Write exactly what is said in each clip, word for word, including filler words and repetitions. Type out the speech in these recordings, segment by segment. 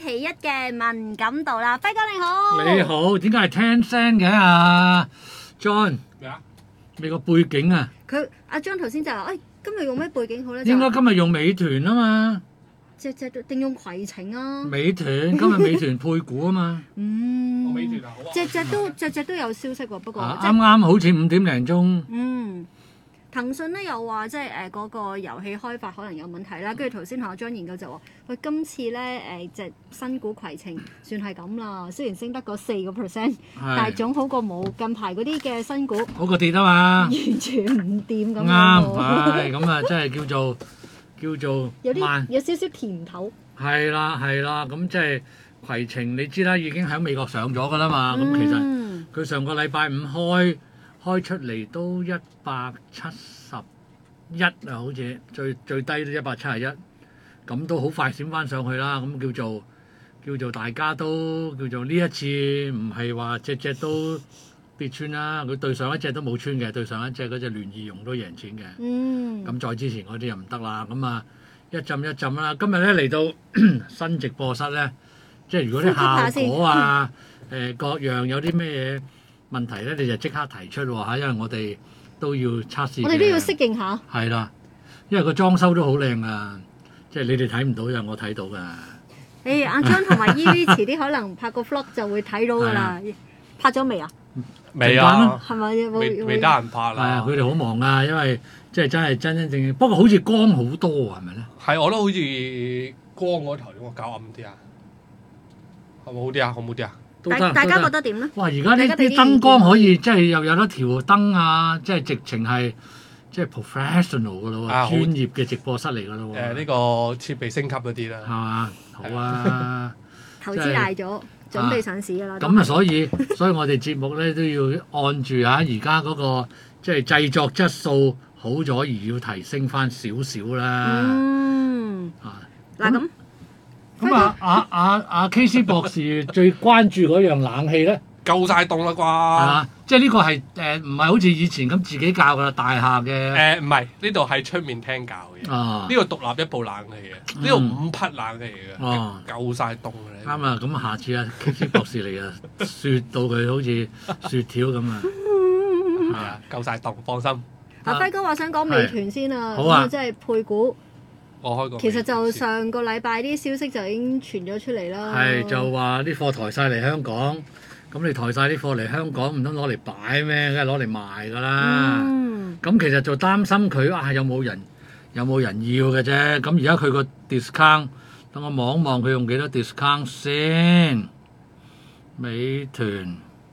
其一嘅文錦渡啦，輝哥你好。 你好，點解係聽聲嘅啊 ？John 咩啊？ 你個背景啊？ 佢阿 John 頭先就話：，誒、哎，今日用咩背景好咧？ 應該今日用美團啊嘛。 隻隻都定用攜程啊？ 美團今日美團配股啊嘛。 嗯。 我美團啊，好啊。 隻隻都隻隻都有消息喎，不過。 啱啱好似五點零鐘。 嗯。騰訊咧又話即係誒嗰個遊戲開發可能有問題啦，跟住頭先同阿張研究就話：喂，今次咧誒隻新股攜程算係咁啦，雖然升得嗰四個 percent，但係總好過冇近排嗰啲嘅新股好過跌啊嘛， 完全唔掂咁樣。 啱，係咁啊，即係叫做叫做有啲有少少甜頭。係啦係啦，咁即係攜程你知啦，已經喺美國上咗㗎啦嘛，咁、嗯、其實佢上個禮拜五開。開出嚟都一百七十一啊，好似最最低都一百七十一，咁都好快閃翻上去啦。咁叫做叫做大家都叫做呢一次唔係話隻隻都跌穿啦，佢對上一隻都冇穿嘅，對上一隻嗰隻聯易融都贏錢嘅。嗯。咁再之前嗰啲又唔得啦，咁啊一浸一浸啦。今日咧嚟到新直播室咧，即係如果啲效果啊，誒、呃、各樣有啲咩嘢問題咧，你就即刻提出喎嚇，因為我哋都要測試。我哋都要適應下。 係啦，因為個裝修都好靚啊，即係你哋睇唔到，就我睇到㗎。 誒，阿張同埋 E V 遲啲可能拍個 vlog 就會睇到㗎啦。拍咗未啊？ 未啊。 係咪？ 未未得閒拍啦。 係啊，佢哋好忙啊，因為即係真係真真正正。不過好似光好多啊，係咪咧？ 係，我覺得好似光嗰頭我搞暗啲啊，係咪好啲啊？好唔好啲啊？ 大大家覺得點咧？ 哇！而家呢啲燈光可以即係又有得調燈啊，即係直情係即係 professional 噶咯喎，專業嘅直播室嚟噶咯喎。 誒呢個設備升級嗰啲啦。 係嘛？好啊！ 投資大咗，準備上市㗎啦。 咁啊，所以所以我哋節目咧都要按住啊，而家嗰個即係製作質素好咗，而要提升翻少少啦。 嗯。啊。嗱咁。 咁啊，阿阿阿 K C 博士最關注嗰樣冷氣咧， 夠晒凍啦啩？ 係嘛？即係呢個係誒，唔係好似以前咁自己教㗎啦，大廈嘅。 誒唔係，呢度係出面聽教嘅。啊！呢個獨立一部冷氣嘅，呢度五匹冷氣嚟嘅。哦，夠晒凍嘅。 啱啊！咁下次啊 K C 博士嚟啊，雪到佢好似雪條咁啊！ 係啊，夠晒凍，放心。 阿輝哥話想講美團先啊， 好啊， 即係配股。 我開過。 其實就上個禮拜啲消息就已經傳咗出嚟啦。 係就話啲貨抬晒嚟香港，咁你抬晒啲貨嚟香港，唔通攞嚟擺咩？梗係攞嚟賣㗎啦。嗯。咁其實就擔心佢啊，有冇人有冇人要嘅啫。咁而家佢個 discount，等我望一望佢用幾多 discount 先。美團，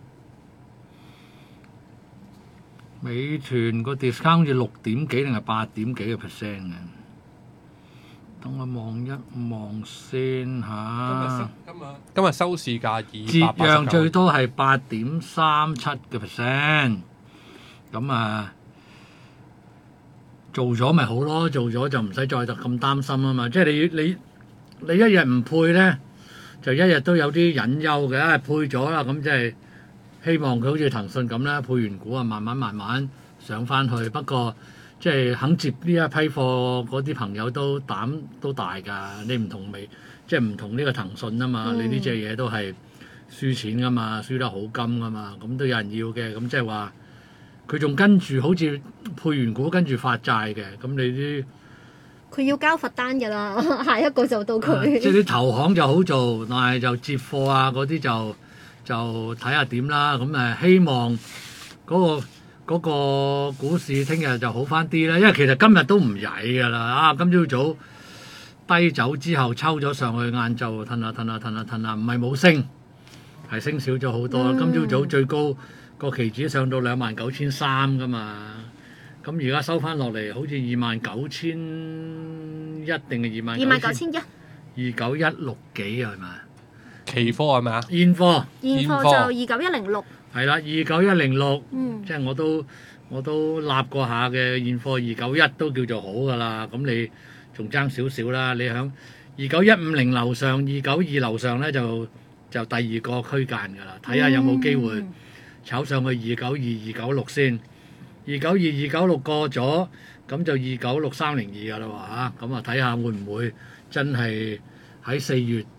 美團個 discount 好似六點幾定係八點幾個 percent 嘅。等我望一望先嚇。 今日今日收市價二折讓最多係八點三七嘅 percent。咁啊，做咗咪好咯？做咗就唔使再咁擔心啊嘛。即係你你你一日唔配咧，就一日都有啲隱憂嘅。配咗啦，咁即係希望佢好似騰訊咁啦，配完股啊，慢慢慢慢上翻去。不過即係肯接呢一批貨嗰啲朋友都膽都大㗎，你唔同未，即係唔同呢個騰訊啊嘛，嗯、你呢隻嘢都係輸錢㗎嘛，輸得好金㗎嘛，咁都有人要嘅，咁即係話佢仲跟住好似配完股跟住發債嘅，咁你啲佢要交罰單㗎啦，下一個就到佢、啊。 即係啲投行就好做，但係就接貨啊嗰啲就就睇下點啦，咁誒希望嗰、嗰個。嗰個股市聽日就好翻啲啦，因為其實今日都唔曳㗎啦，啊今朝早低走之後抽咗上去，晏晝褪下褪下褪下褪下，唔係冇升，係升少咗好多。嗯、今朝早最高個期指上到兩萬九千三㗎嘛，咁而家收翻落嚟，好似二萬九千一定係二萬二萬九千一， 二九一六幾係咪？ 期貨係咪啊？ 現貨， 現貨就二九一零六。 係啦，二九一零六，即係我都我都立過下嘅現貨二九一都叫做好㗎啦。咁你仲爭少少啦，你響二九一五零樓上，二九二樓上咧就就第二個區間㗎啦。睇下有冇機會炒上去二九二、二九六先。二九二、二九六過咗，咁就二九六三零二㗎啦喎嚇。咁啊睇下會唔會真係喺四月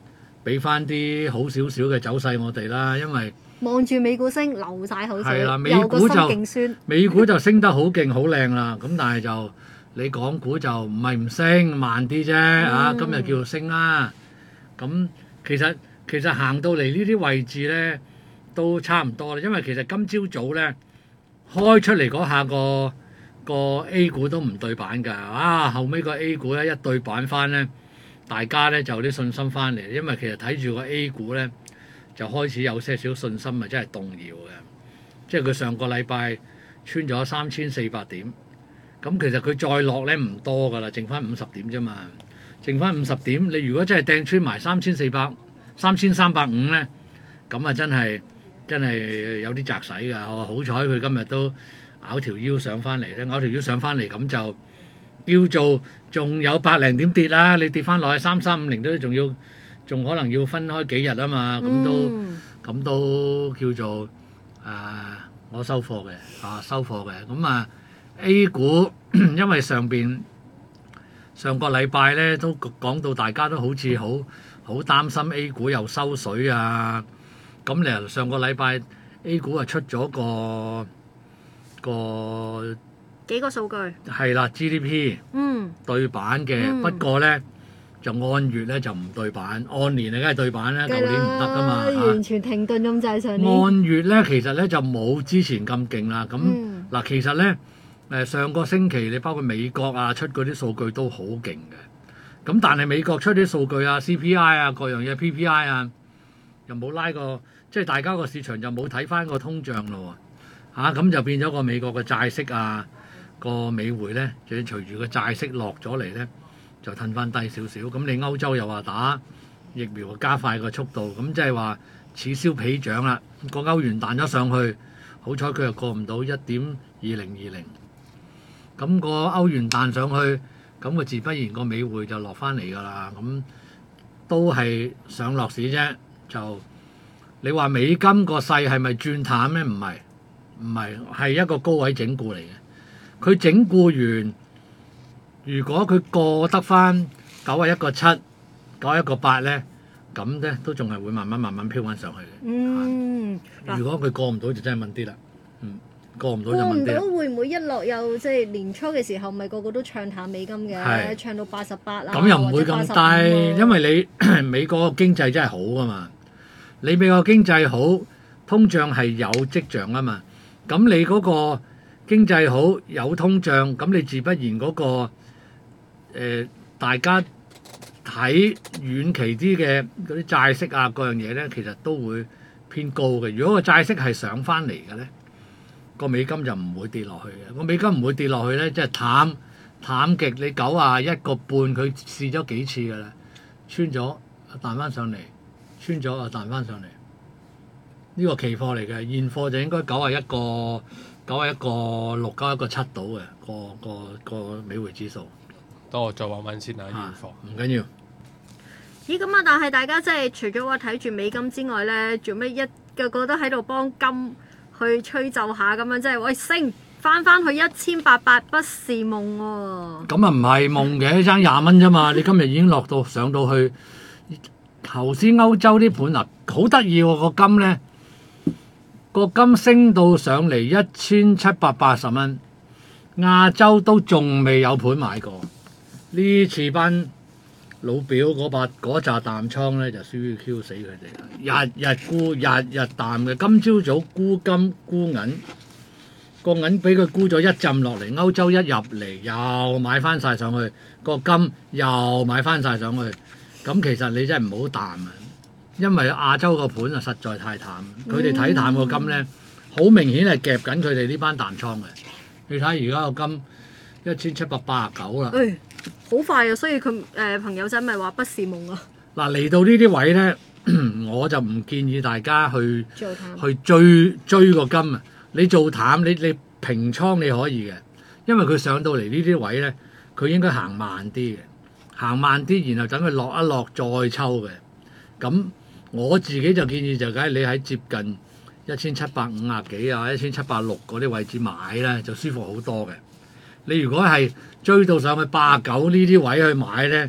俾翻啲好少少嘅走勢我哋啦，因為望住美股升流晒口水， 啦，美有個心股就勁酸。 美股就升得好勁好靚啦，咁但係就你港股就唔係唔升，慢啲啫啊！今日叫做升啦，咁其實其實行到嚟呢啲位置咧都差唔多啦，因為其實今朝早咧開出嚟嗰下個個 A 股都唔對版㗎，啊後尾個 A 股咧一對版翻咧，大家咧就有啲信心翻嚟，因為其實睇住個 A 股咧。就開始有些少信心啊，真係動搖嘅。即係佢上個禮拜穿咗三千四百點，咁其實佢再落咧唔多噶啦，剩翻五十點啫嘛。剩翻五十點，你如果真係掟穿埋三千四百、三千三百五咧，咁啊真係真係有啲擲使㗎。我好彩佢今日都拗條腰上翻嚟咧，拗條腰上翻嚟咁就叫做仲有百零點跌啦。你跌翻落去三三五零都仲要。仲可能要分開幾日啊嘛，咁都咁、嗯、都叫做誒、呃、我收貨嘅啊收貨嘅，咁啊 A 股因為上邊上個禮拜咧都講到大家都好似好好擔心 A 股又收水啊，咁你上個禮拜 A 股啊出咗個個幾個數據係啦 G D P 嗯對版嘅， 嗯、 不過咧。就按月咧就唔對版，按年啊梗係對版啦，舊年唔得噶嘛， 完全停頓咁滯上年。 按月咧其實咧就冇之前咁勁啦。咁嗱、嗯，其實咧誒上個星期你包括美國啊出嗰啲數據都好勁嘅。咁但係美國出啲數據啊 C P I 啊各樣嘢 P P I 啊又冇拉過，即係大家個市場就冇睇翻個通脹咯喎嚇，咁就變咗個美國嘅債息啊個美匯咧，就要隨住個債息落咗嚟咧。就褪翻低少少，咁你歐洲又話打疫苗加快個速度，咁即係話此消彼長啦。個歐元彈咗上去，好彩佢又過唔到一點二零二零，咁個歐元彈上去，咁個自不然個美匯就落翻嚟㗎啦。咁都係上落市啫。就你話美金個勢係咪轉淡咧？唔係，唔係，係一個高位整固嚟嘅。佢整固完。如果佢過得翻九啊一個七、九啊一個八咧，咁咧都仲係會慢慢慢慢飄翻上去嘅。 嗯， 如果佢過唔到就真係問啲啦。嗯，過唔到就問啲。過唔到會唔會一落又即係年初嘅時候，咪個個都唱淡美金嘅，唱到八十八啊？ 咁又唔會咁低，因為你美國經濟真係好噶嘛。你美國經濟好，通脹係有跡象啊嘛。咁你嗰個經濟好有通脹，咁你自不然嗰個。誒、呃，大家睇遠期啲嘅嗰啲債息啊，各樣嘢咧，其實都會偏高嘅。如果個債息係上翻嚟嘅咧，個美金就唔會跌落去嘅。個美金唔會跌落去咧，即係淡淡極。你九啊一個半，佢試咗幾次㗎啦，穿咗彈翻上嚟，穿咗啊彈翻上嚟。呢、這個期貨嚟嘅，現貨就應該九啊一個九啊一個六九一個七到嘅個個個美匯指數。 等我再揾揾先啊，現貨唔緊要。 咦，咁啊！但係大家即係除咗話睇住美金之外咧，做咩一個個都喺度幫金去吹奏下咁樣？即係喂升翻翻去一千八百不是夢喎、哦。咁啊唔係夢嘅，爭廿蚊啫嘛！你今日已經落到上到去頭先歐洲啲盤啊，好得意喎個金咧，個金升到上嚟一千七百八十蚊，亞洲都仲未有盤買過。呢次班老表嗰把嗰紮淡倉咧就輸 Q 死佢哋啦！日日沽，日日淡嘅。今朝早沽金沽銀，個銀俾佢沽咗一浸落嚟，歐洲一入嚟又買翻晒上去，個金又買翻晒上去。咁其實你真係唔好淡啊，因為亞洲個盤啊實在太淡，佢哋睇淡個金咧，好明顯係夾緊佢哋呢班淡倉嘅。你睇而家個金一千七百八十九啦。 好快啊！所以佢誒、呃、朋友仔咪話不是夢啊！ 嗱，嚟到呢啲位咧，我就唔建議大家去做淡去追追個金啊！你做淡，你你平倉你可以嘅，因為佢上到嚟呢啲位咧，佢應該行慢啲嘅，行慢啲，然後等佢落一落再抽嘅。咁我自己就建議就梗係你喺接近一千七百五啊幾啊、一千七百六嗰啲位置買咧，就舒服好多嘅。你如果係追到上去八十九呢啲位去買咧，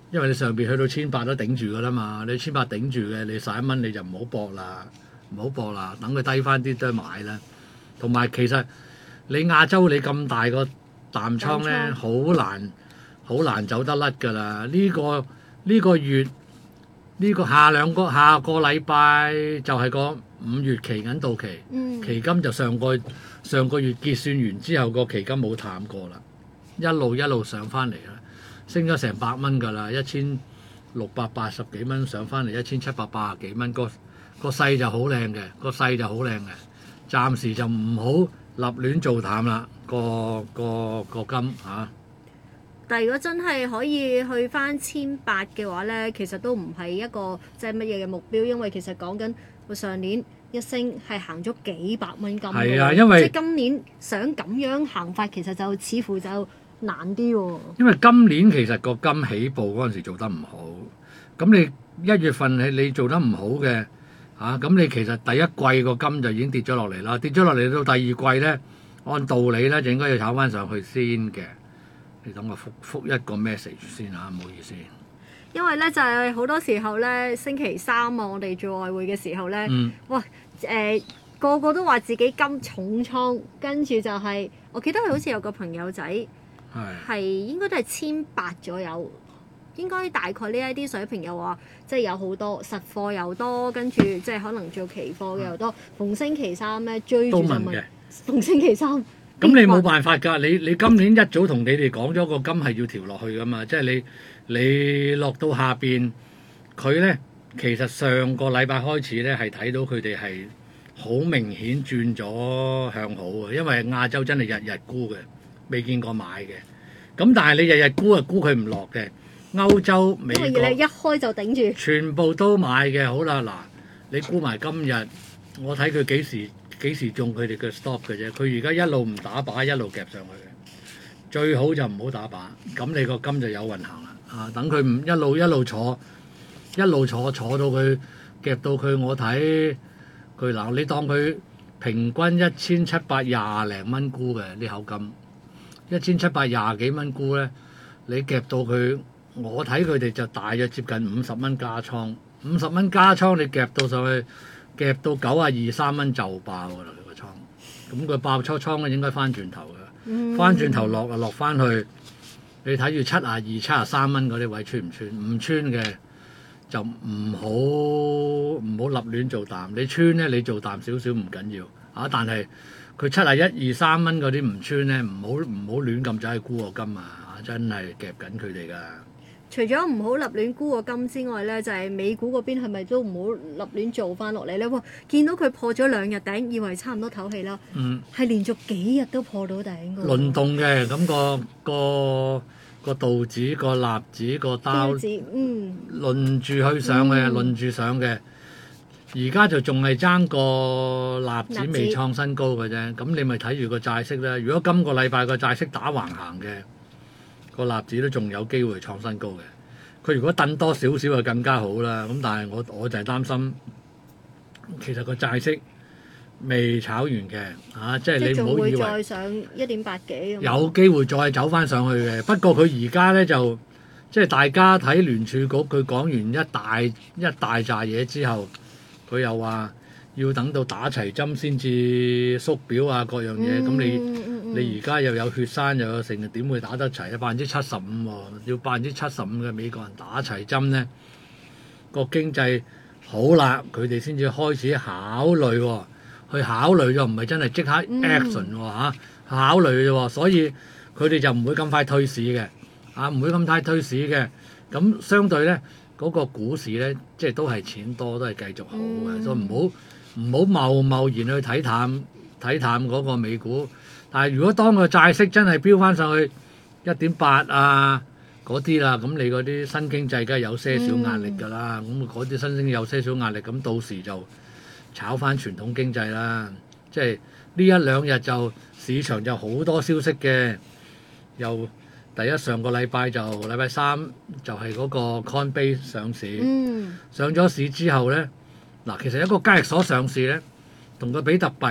因為你上邊去到千八都頂住㗎啦嘛，你千八頂住嘅，你十一蚊你就唔好搏啦，唔好搏啦，等佢低翻啲都買啦。同埋其實你亞洲你咁大個淡倉咧，好難好難走得甩㗎啦。呢個呢個月呢個下兩個下個禮拜就係個五月期銀到期， 嗯、 期金就上個上個月結算完之後個期金冇淡過啦，一路一路上翻嚟啦。升咗成百蚊㗎啦，一千六百八十幾蚊上翻嚟一千七百八十幾蚊，個個勢就好靚嘅，個勢就好靚嘅。暫時就唔好立亂做淡啦，個個個金嚇。啊、 但係如果真係可以去翻千八嘅話咧，其實都唔係一個即係乜嘢嘅目標，因為其實講緊我上年一升係行咗幾百蚊金。 係啊，因為即係今年想咁樣行法，其實就似乎就難啲喎、哦。 因為今年其實個金起步嗰陣時做得唔好，咁你一月份你你做得唔好嘅嚇，咁、啊、你其實第一季個金就已經跌咗落嚟啦，跌咗落嚟到第二季咧，按道理咧就應該要炒翻上去先嘅。你等我覆覆一個 message 先嚇，唔好意思。 因為咧就係、是、好多時候咧，星期三啊，我哋做外匯嘅時候咧， 嗯、 哇誒、呃、個個都話自己金重倉，跟住就係、是、我記得佢好似有個朋友仔。係係應該都係千八左右，應該大概呢一啲水平又話，即係有好多實貨又多，跟住即係可能做期貨嘅又多。逢星期三咧追住就問嘅，逢星期三。 咁你冇辦法㗎，你你今年一早同你哋講咗個金係要調落去㗎嘛，即係你你落到下邊，佢咧其實上個禮拜開始咧係睇到佢哋係好明顯轉咗向好嘅，因為亞洲真係日日沽嘅。未見過買嘅，咁但係你日日沽啊沽佢唔落嘅，歐洲、美國， 因為你一開就頂住， 全部都買嘅。好啦，嗱，你沽埋今日，我睇佢幾時幾時中佢哋嘅 stop 嘅啫。佢而家一路唔打靶，一路夾上去嘅，最好就唔好打靶，咁你個金就有運行啦。啊，等佢唔一路一路坐，一路坐坐到佢夾到佢，我睇佢嗱，你當佢平均一千七百廿零蚊沽嘅呢口金。一千七百廿幾蚊沽咧，你夾到佢，我睇佢哋就大約接近五十蚊加倉，五十蚊加倉你夾到上去，夾到九啊二三蚊就爆㗎啦個倉，咁佢爆初倉咧應該翻轉頭嘅，翻轉頭落啊落翻去，你睇住七啊二、七啊三蚊嗰啲位穿唔穿？唔穿嘅就唔好唔好立亂做淡，你穿咧你做淡少少唔緊要啊，但係。佢七啊一二三蚊嗰啲唔穿咧，唔好唔好亂咁走去沽個金啊！真係夾緊佢哋㗎。 除咗唔好立亂沽個金之外咧，就係、是、美股嗰邊係咪都唔好立亂做翻落嚟咧？哇！見到佢破咗兩日頂，以為差唔多唞氣啦。嗯。係連續幾日都破到頂㗎。輪動嘅，咁、那個個個道指、個納指、個道指，嗯，輪住去上嘅，嗯、輪住上嘅。而家就仲係爭個納指未創新高嘅啫，咁你咪睇住個債息啦。如果今個禮拜個債息打橫行嘅，個納指都仲有機會創新高嘅。佢如果掟多少少就更加好啦。咁但係我我就係擔心，其實個債息未炒完嘅，嚇、啊，即係你唔好以為再上一點八幾， 有機會再走翻上去嘅。不過佢而家咧就即係大家睇聯儲局，佢講完一大一大扎嘢之後。佢又話要等到打齊針先至縮表啊，各樣嘢咁、嗯、你、嗯、你而家又有血栓又有成，點會打得齊啊？百分之七十五喎，要百分之七十五嘅美國人打齊針咧，個經濟好啦，佢哋先至開始考慮喎、哦，去考慮就唔係真係即刻 action 喎、啊、考慮啫喎，所以佢哋就唔會咁快退市嘅，啊唔會咁快退市嘅，咁相對咧。嗰個股市咧，即係都係錢多，都係繼續好嘅，嗯、所以唔好唔好貿貿然去睇淡睇淡嗰個美股。但係如果當個債息真係飆翻上去一點八啊嗰啲啦，咁你嗰啲新經濟梗係有些少壓力㗎啦。咁嗰啲新經有些少壓力，咁到時就炒翻傳統經濟啦。即係呢一兩日就市場就好多消息嘅，又。第一上個禮拜就禮拜三就係嗰個 Coinbase 上市，嗯、上咗市之後咧，嗱其實一個交易所上市咧，同個比特幣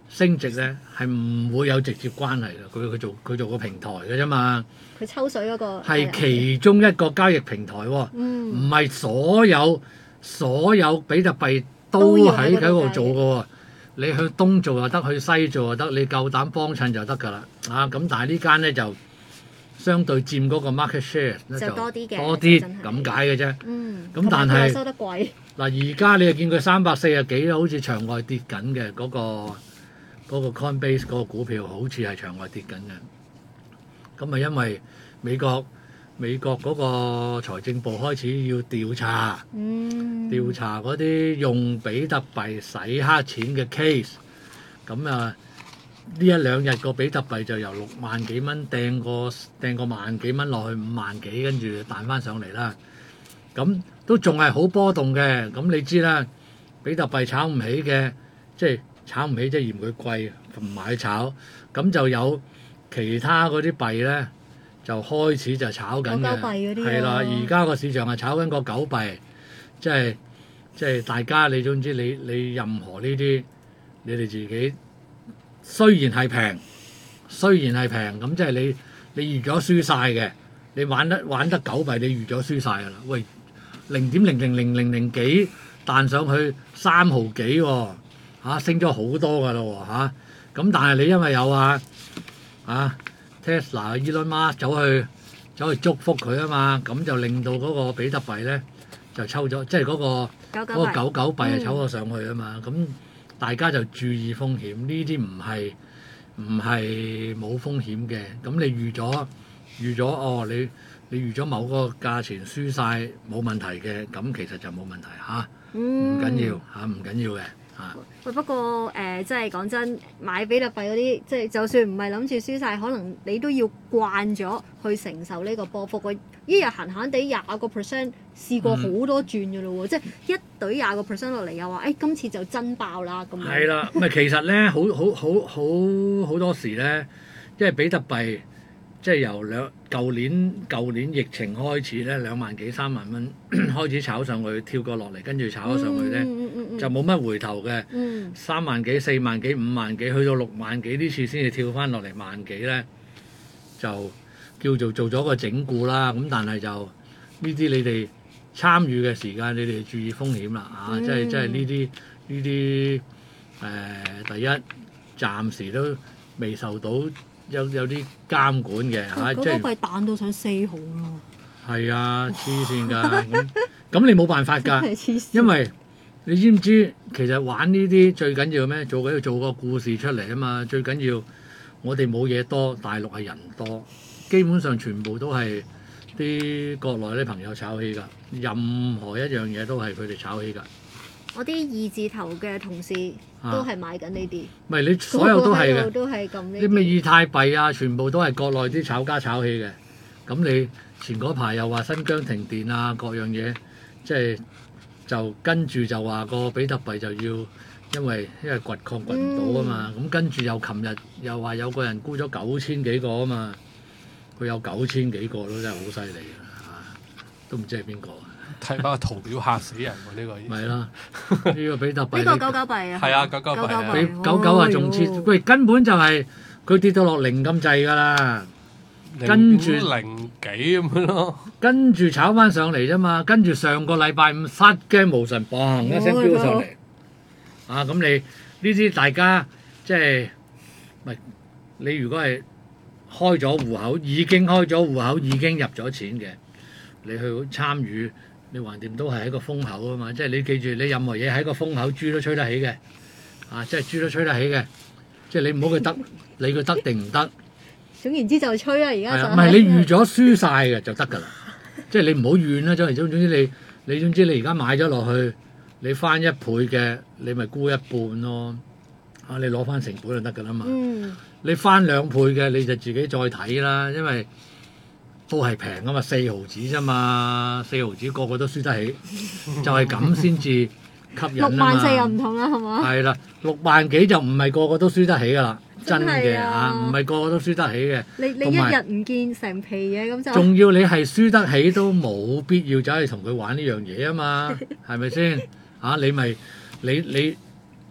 升值咧係唔會有直接關係嘅，佢佢做佢做個平台嘅啫嘛。 佢抽水嗰個係其中一個交易平台喎，唔係、嗯、所有所有比特幣都喺喺度做嘅喎。你去東做又得，去西做又得，你夠膽幫襯就得㗎啦。啊，咁但係呢間咧就相對佔嗰個 market share 咧就多啲嘅，多啲咁解嘅啫。嗯，咁但係收得貴嗱，而家你又見佢三百四十幾，好似場外跌緊嘅嗰個嗰個 Coinbase 嗰個股票，好似係場外跌緊嘅。咁啊，因為美國美國嗰個財政部開始要調查，嗯、調查嗰啲用比特幣洗黑錢嘅 case。咁啊，呢一兩日個比特幣就由六萬幾蚊掟個掟個萬幾蚊落去五萬幾，跟住彈翻上嚟啦。咁都仲係好波動嘅。咁你知啦，比特幣炒唔起嘅，即係炒唔起，即係嫌佢貴，唔買炒。咁就有其他嗰啲幣咧。就開始就炒緊嘅，係啦，而家個市場係炒緊個狗幣，即係即係大家你總之你你任何呢啲，你哋自己雖然係平，雖然係平，咁即係你你預咗輸晒嘅，你玩得玩得狗幣，你預咗輸晒㗎啦。喂，零點零零零零零幾彈上去三毫幾喎、哦啊，升咗好多㗎啦喎嚇，咁但係你因為有啊啊。Tesla、Elon Musk 走去走去祝福佢啊嘛，咁就令到嗰個比特幣咧就抽咗，即係嗰個嗰個狗狗幣係抽咗上去啊嘛，咁、嗯、大家就注意風險，呢啲唔係唔係冇風險嘅，咁你預咗預咗哦，你你預咗某個價錢輸晒冇問題嘅，咁其實就冇問題嚇，唔緊要嚇，唔緊要嘅。 喂，不過誒，即係講真，買比特幣嗰啲，即係就算唔係諗住輸晒，可能你都要慣咗去承受呢個波幅。我一日閒閒地廿個 percent，試過好多轉嘅咯喎，嗯、即係一隊廿個 percent 落嚟，又話誒、哎、今次就真爆啦咁樣。係啦， 咪其實咧，好好好好好多時咧，因為比特幣即係由兩舊年舊年疫情開始咧，兩萬幾三萬蚊開始炒上去，跳過落嚟，跟住炒咗上去咧。嗯嗯嗯就冇乜回頭嘅，嗯、三萬幾、四萬幾、五萬幾，去到六萬幾呢次先至跳翻落嚟萬幾咧，就叫做做咗個整固啦。咁但係就呢啲你哋參與嘅時間，你哋注意風險啦，啊！嗯、即係即係呢啲呢啲誒，第一暫時都未受到有有啲監管嘅嚇， 嗯、即係嗰個幣彈到上四毫咯。 係啊，黐線㗎，咁咁你冇辦法㗎，因為你知唔知其實玩呢啲最緊要咩？做緊要做個故事出嚟啊嘛！最緊要我哋冇嘢多，大陸係人多，基本上全部都係啲國內啲朋友炒起㗎。任何一樣嘢都係佢哋炒起㗎。 我啲二字頭嘅同事都係買緊呢啲。唔係、 啊、你所有都係嘅， 都係咁呢啲。 啲咩以太幣啊，全部都係國內啲炒家炒起嘅。咁你前嗰排又話新疆停電啊，各樣嘢即係。就跟住就話個比特幣就要，因為因為掘礦掘唔到啊嘛，咁、嗯、跟住又琴日又話有個人沽咗九千幾個啊嘛，佢有九千幾個都真係好犀利啊，都唔知係邊個。 睇翻個圖表嚇死人喎！呢、呢個咪啦，呢、呢個比特幣。 呢個九九幣啊。 係啊，九九幣。 比九九啊仲黐，喂根本就係佢跌到落零咁滯㗎啦。跟住零幾咁樣咯， 跟住炒翻上嚟啫嘛，跟住上個禮拜五失驚無神，砰一聲飆上嚟。啊，咁你呢啲大家即係，唔係你如果係開咗戶口，已經開咗戶口，已經入咗錢嘅，你去參與，你橫掂都係喺個風口啊嘛，即係你記住，你任何嘢喺個風口，豬都吹得起嘅。啊，即係豬都吹得起嘅，即係你唔好佢得，理佢得定唔得。 總言之就吹啦，而家就唔係你預咗輸晒嘅就得㗎啦，即係你唔好怨啦。總之總之你你總之你而家買咗落去，你翻一倍嘅，你咪沽一半咯。啊，你攞翻成本就得㗎啦嘛。嗯、你翻兩倍嘅你就自己再睇啦，因為都係平啊嘛，四毫子啫嘛，四毫子個個都輸得起，就係咁先至吸引啊嘛。六萬四又唔同啦，係嘛？ 係啦，六萬幾就唔係個個都輸得起㗎啦。真嘅嚇，唔係個個都輸得起嘅。 你你一日唔見成皮嘢咁就。 仲要你係輸得起都冇必要走去同佢玩呢樣嘢啊嘛，係咪先？嚇你咪你你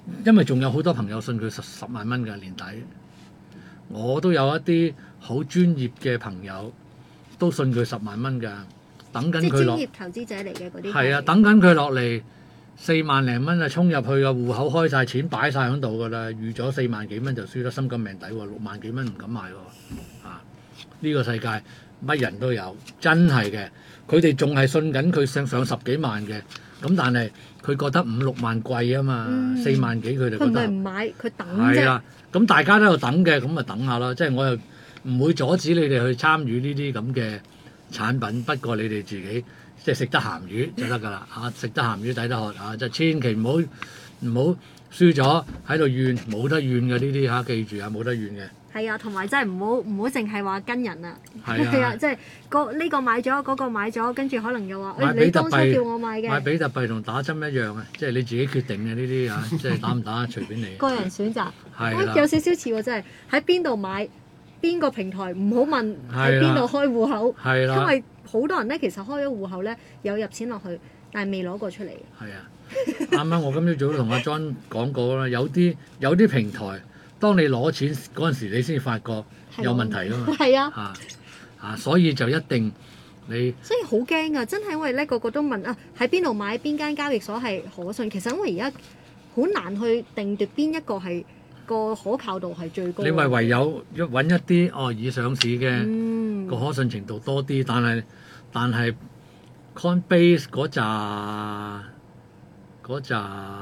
因為仲有好多朋友信佢十十萬蚊㗎年底，我都有一啲好專業嘅朋友都信佢十萬蚊㗎，等緊佢落。 即係專業投資者嚟嘅嗰啲。 係啊，等緊佢落嚟四萬零蚊啊，衝入去個戶口開晒錢擺晒喺度㗎啦，預咗四萬幾蚊就輸得心甘命抵喎，六萬幾蚊唔敢買喎。啊，呢個世界乜人都有，真係嘅。佢哋仲係信緊佢上上十幾萬嘅，咁但係佢覺得五六萬貴啊嘛，嗯、四萬幾佢哋覺得。 佢唔係唔買，佢等啫。 係啦，咁大家都喺度等嘅，咁咪等下咯。即係我又唔會阻止你哋去參與呢啲咁嘅產品，不過你哋自己即係食得鹹魚就得㗎啦嚇，食得鹹魚抵得渴嚇，就千祈唔好唔好輸咗喺度怨，冇得怨嘅呢啲嚇，記住啊，冇得怨嘅。 係啊，同埋真係唔好唔好淨係話跟人啊， 係啊， 即係個呢個買咗，嗰、嗰個買咗，跟住可能又話誒、哎、 你當初叫我買嘅。 買比特幣同打針一樣啊，即係你自己決定嘅呢啲嚇，即係打唔打隨便你。 個人選擇。 係啦。 有少少似喎，真係喺邊度買邊個平台，唔好問喺邊度開戶口。 係啦。 因為好多人咧，其實開咗戶口咧，有入錢落去，但係未攞過出嚟。 係啊，啱啱我今朝早都同阿 John 講過啦，有啲有啲平台，當你攞錢嗰陣時，你先發覺有問題㗎嘛。係啊。嚇嚇，所以就一定你。 所以好驚啊！真係因為咧，個個都問啊，喺邊度買邊間交易所係可信？其實因為而家好難去定奪邊一個係個可靠度係最高。 你咪唯有揾一啲哦，已上市嘅個可信程度多啲，但係但係 Coinbase 嗰扎嗰扎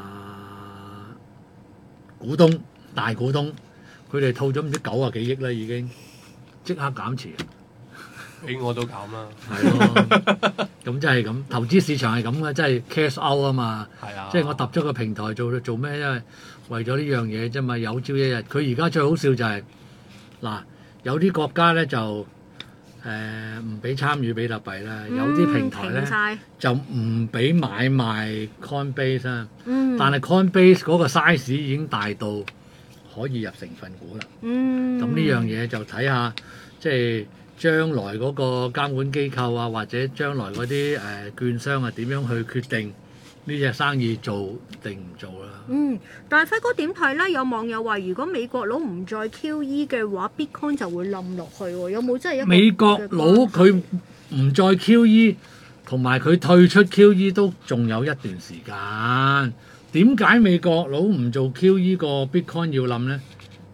股東大股東，佢哋套咗唔知九啊幾億啦，已經即刻減持。 俾我都減啦。 係咯，咁即係咁，投資市場係咁嘅，即係 cash out 啊嘛。 係啊。 即係我揼咗個平台做做咩？因為為咗呢樣嘢啫嘛，有朝一日。佢而家最好笑就係、是、嗱，有啲國家咧就誒唔俾參與比特幣啦，嗯、有啲平台咧就唔俾買賣 Coinbase 啊。嗯。但係 Coinbase 嗰個 size 已經大到可以入成分股啦。嗯。咁呢樣嘢就睇下即係。將來嗰個監管機構啊，或者將來嗰啲誒券商啊，點樣去決定呢隻生意做定唔做啦？ 嗯，但係輝哥點睇咧？有網友話，如果美國佬唔再 Q E 嘅話 ，Bitcoin 就會冧落去喎。有冇真係一個美國佬佢唔再 Q E，同埋佢退出 Q E 都仲有一段時間。點解美國佬唔做 Q E 個 Bitcoin 要冧咧？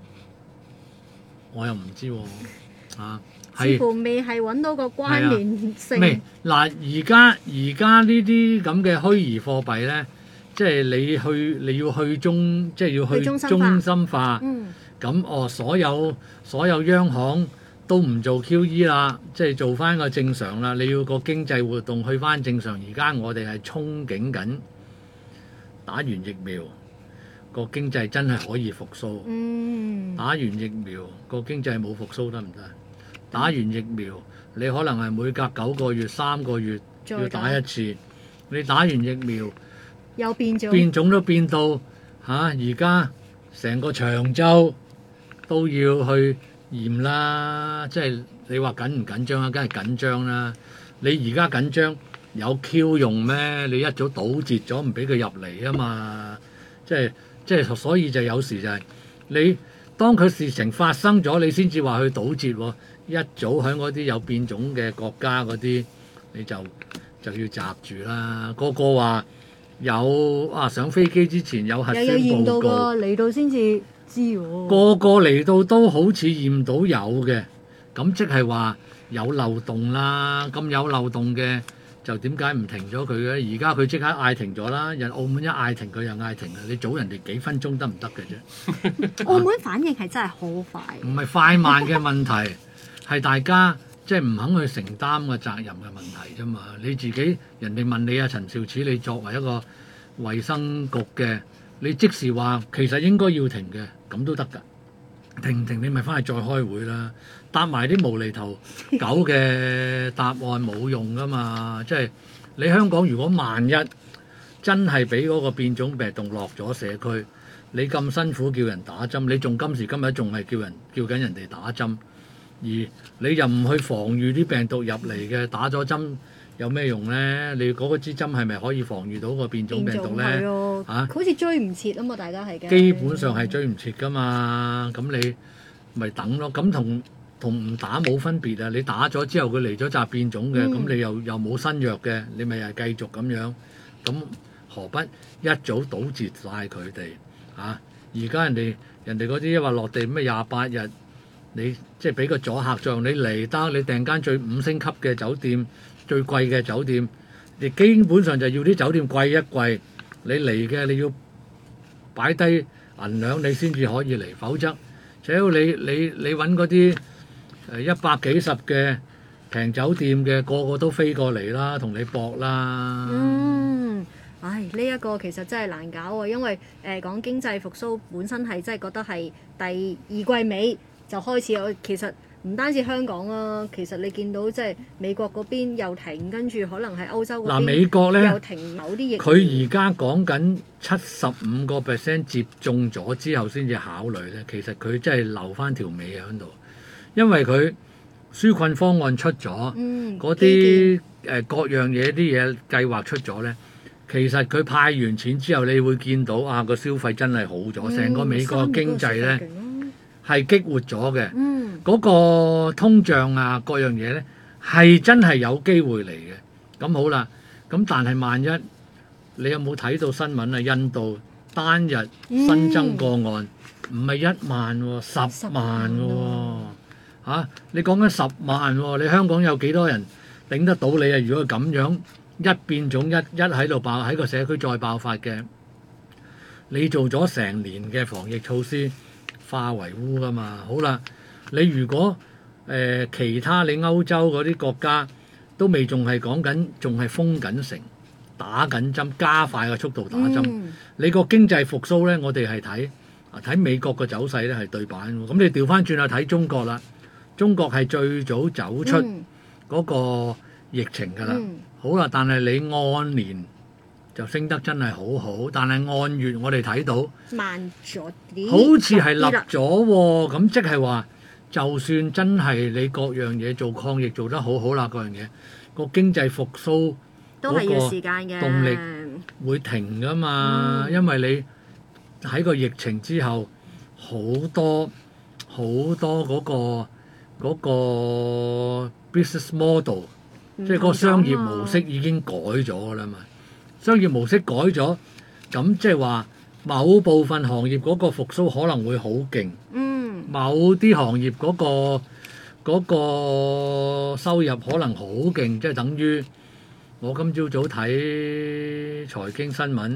我又唔知喎，啊！ 似乎未係揾到個關聯性。 未嗱，而家而家呢啲咁嘅虛擬貨幣咧，即係你去你要去中，即係要去中心化。嗯。咁哦，所有所有央行都唔做 Q E 啦，即係做翻個正常啦。你要個經濟活動去翻正常。而家我哋係憧憬緊打完疫苗個經濟真係可以復甦。嗯。打完疫苗個經濟冇復甦得唔得？打完疫苗，你可能係每隔九個月、三個月要打一次。你打完疫苗， 又變咗變種都變到嚇，而家成個長洲都要去驗啦。即係你話緊唔緊張啊？梗係緊張啦！你而家緊張有 Q 用咩？你一早堵截咗，唔俾佢入嚟啊嘛！即係即係，所以就有時就係、是、你當佢事情發生咗，你先至話去堵截喎。一早喺嗰啲有變種嘅國家嗰啲，你就就要閘住啦。個個話有啊，上飛機之前有核酸報告，有有驗到㗎， 嚟到先至知喎。 個個嚟到都好似驗到有嘅，咁即係話有漏洞啦。咁有漏洞嘅就點解唔停咗佢嘅？而家佢即刻嗌停咗啦。人澳門一嗌停，佢又嗌停啦。你早人哋幾分鐘得唔得嘅啫？ 澳門反應係真係好快， 唔係快慢嘅問題。係大家即係唔肯去承擔個責任嘅問題啫嘛！你自己人哋問你啊，陳肇始，你作為一個衛生局嘅，你即時話其實應該要停嘅，咁都得㗎。停唔停你咪翻去再開會啦。答埋啲無厘頭狗嘅答案冇用㗎嘛！即係你香港如果萬一真係俾嗰個變種病毒落咗社區，你咁辛苦叫人打針，你仲今時今日仲係叫人叫緊人哋打針。而你又唔去防禦啲病毒入嚟嘅，打咗針有咩用咧？你嗰個支針係咪可以防禦到個變種病毒咧？ 哦， 啊， 好似追唔切啊嘛，大家係嘅。 基本上係追唔切噶嘛，咁你咪等咯。咁同同唔打冇分別啊！你打咗之後佢嚟咗扎變種嘅，咁、嗯、你又又冇新藥嘅，你咪係繼續咁樣。咁何不一早堵截晒佢哋啊？而家人哋人哋嗰啲話落地咩廿八日，你即係俾個阻嚇作用，你嚟得你訂間最五星級嘅酒店，最貴嘅酒店，你基本上就要啲酒店貴一貴。你嚟嘅你要擺低銀兩，你先至可以嚟，否則只要你你你揾嗰啲誒一百幾十嘅平酒店嘅，個個都飛過嚟啦，同你搏啦。 嗯，唉，呢、這、一個其實真係難搞喎，因為誒、呃、講經濟復甦本身係真係覺得係第二季尾就開始，我其實唔單止香港啊，其實你見到即係美國嗰邊又停，跟住可能係歐洲嗰邊嗱，美國咧又停某啲疫苗。 佢而家講緊七十五個 percent 接種咗之後先至考慮咧，其實佢真係留翻條尾喺度，因為佢紓困方案出咗，嗰啲誒各樣嘢啲嘢計劃出咗咧，其實佢派完錢之後，你會見到啊個消費真係好咗，成、嗯、個美國經濟咧係激活咗嘅。嗯嗰個通脹啊，各樣嘢咧係真係有機會嚟嘅。咁好啦，咁但係萬一你有冇睇到新聞啊？印度單日新增個案唔係一萬喎、哦，十萬喎、哦啊、你講緊十萬喎、哦，你香港有幾多人頂得到你啊？如果咁樣一變種一一喺度爆喺個社區再爆發嘅，你做咗成年嘅防疫措施化為烏噶嘛？好啦。你如果誒、呃、其他你歐洲嗰啲國家都未仲係講緊，仲係封緊城、打緊針、加快個速度打針，嗯、你個經濟復甦咧，我哋係睇啊睇美國嘅走勢咧係對版喎。咁你調翻轉去睇中國啦，中國係最早走出嗰個疫情㗎啦。嗯、好啦，但係你按年就升得真係好好，但係按月我哋睇到慢咗啲， 好似係立咗喎。咁即係話。就算真係你各樣嘢做抗疫做得好好啦，各樣嘢個經濟復甦都係要時間嘅動力會停噶嘛，嗯、因為你喺個疫情之後好多好多嗰、嗰個嗰個 business model，即係嗰個商業模式已經改咗噶啦嘛，商業模式改咗，咁即係話某部分行業嗰個復甦可能會好勁。嗯某啲行業嗰、嗰個嗰個收入可能好勁，即係等於我今朝早睇財經新聞，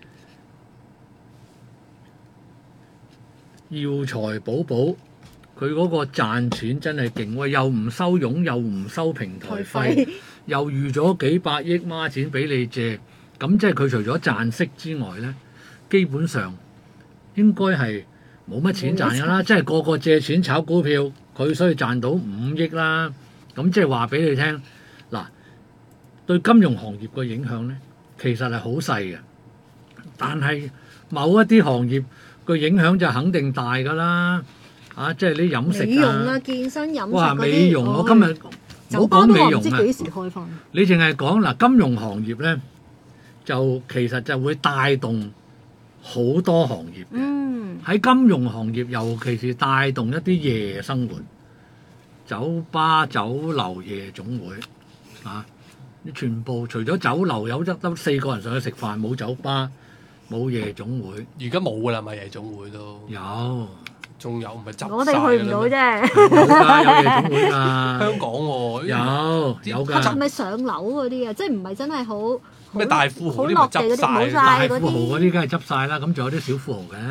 耀才寶寶佢嗰個賺錢真係勁喎，又唔收傭，又唔收平台費，又預咗幾百億孖錢俾你借，咁即係佢除咗賺息之外咧，基本上應該係冇乜錢賺㗎啦，即係個個借錢炒股票，佢所以賺到五億啦。咁即係話俾你聽，嗱，對金融行業嘅影響咧，其實係好細嘅。但係某一啲行業個影響就肯定大㗎啦。啊，即係啲飲食啊、 美容啊、健身飲食嗰啲。哇！ 美容，我今日唔好講美容啊。酒吧都唔知幾時開返。你淨係講嗱，金融行業咧，就其實就會帶動好多行業嘅。嗯。喺金融行業，尤其是帶動一啲夜生活，酒吧、酒樓、夜總會啊！你全部除咗酒樓有得得四個人上去食飯，冇酒吧、冇夜總會。而家冇㗎啦，咪夜總會都有，仲有唔係執？我哋去唔到啫。有㗎，有夜總會㗎。香港喎，有有㗎。係咪上樓嗰啲啊？即係唔係真係好？咩大富豪啲咪執曬？大富豪嗰啲梗係執晒啦，咁仲有啲小富豪嘅。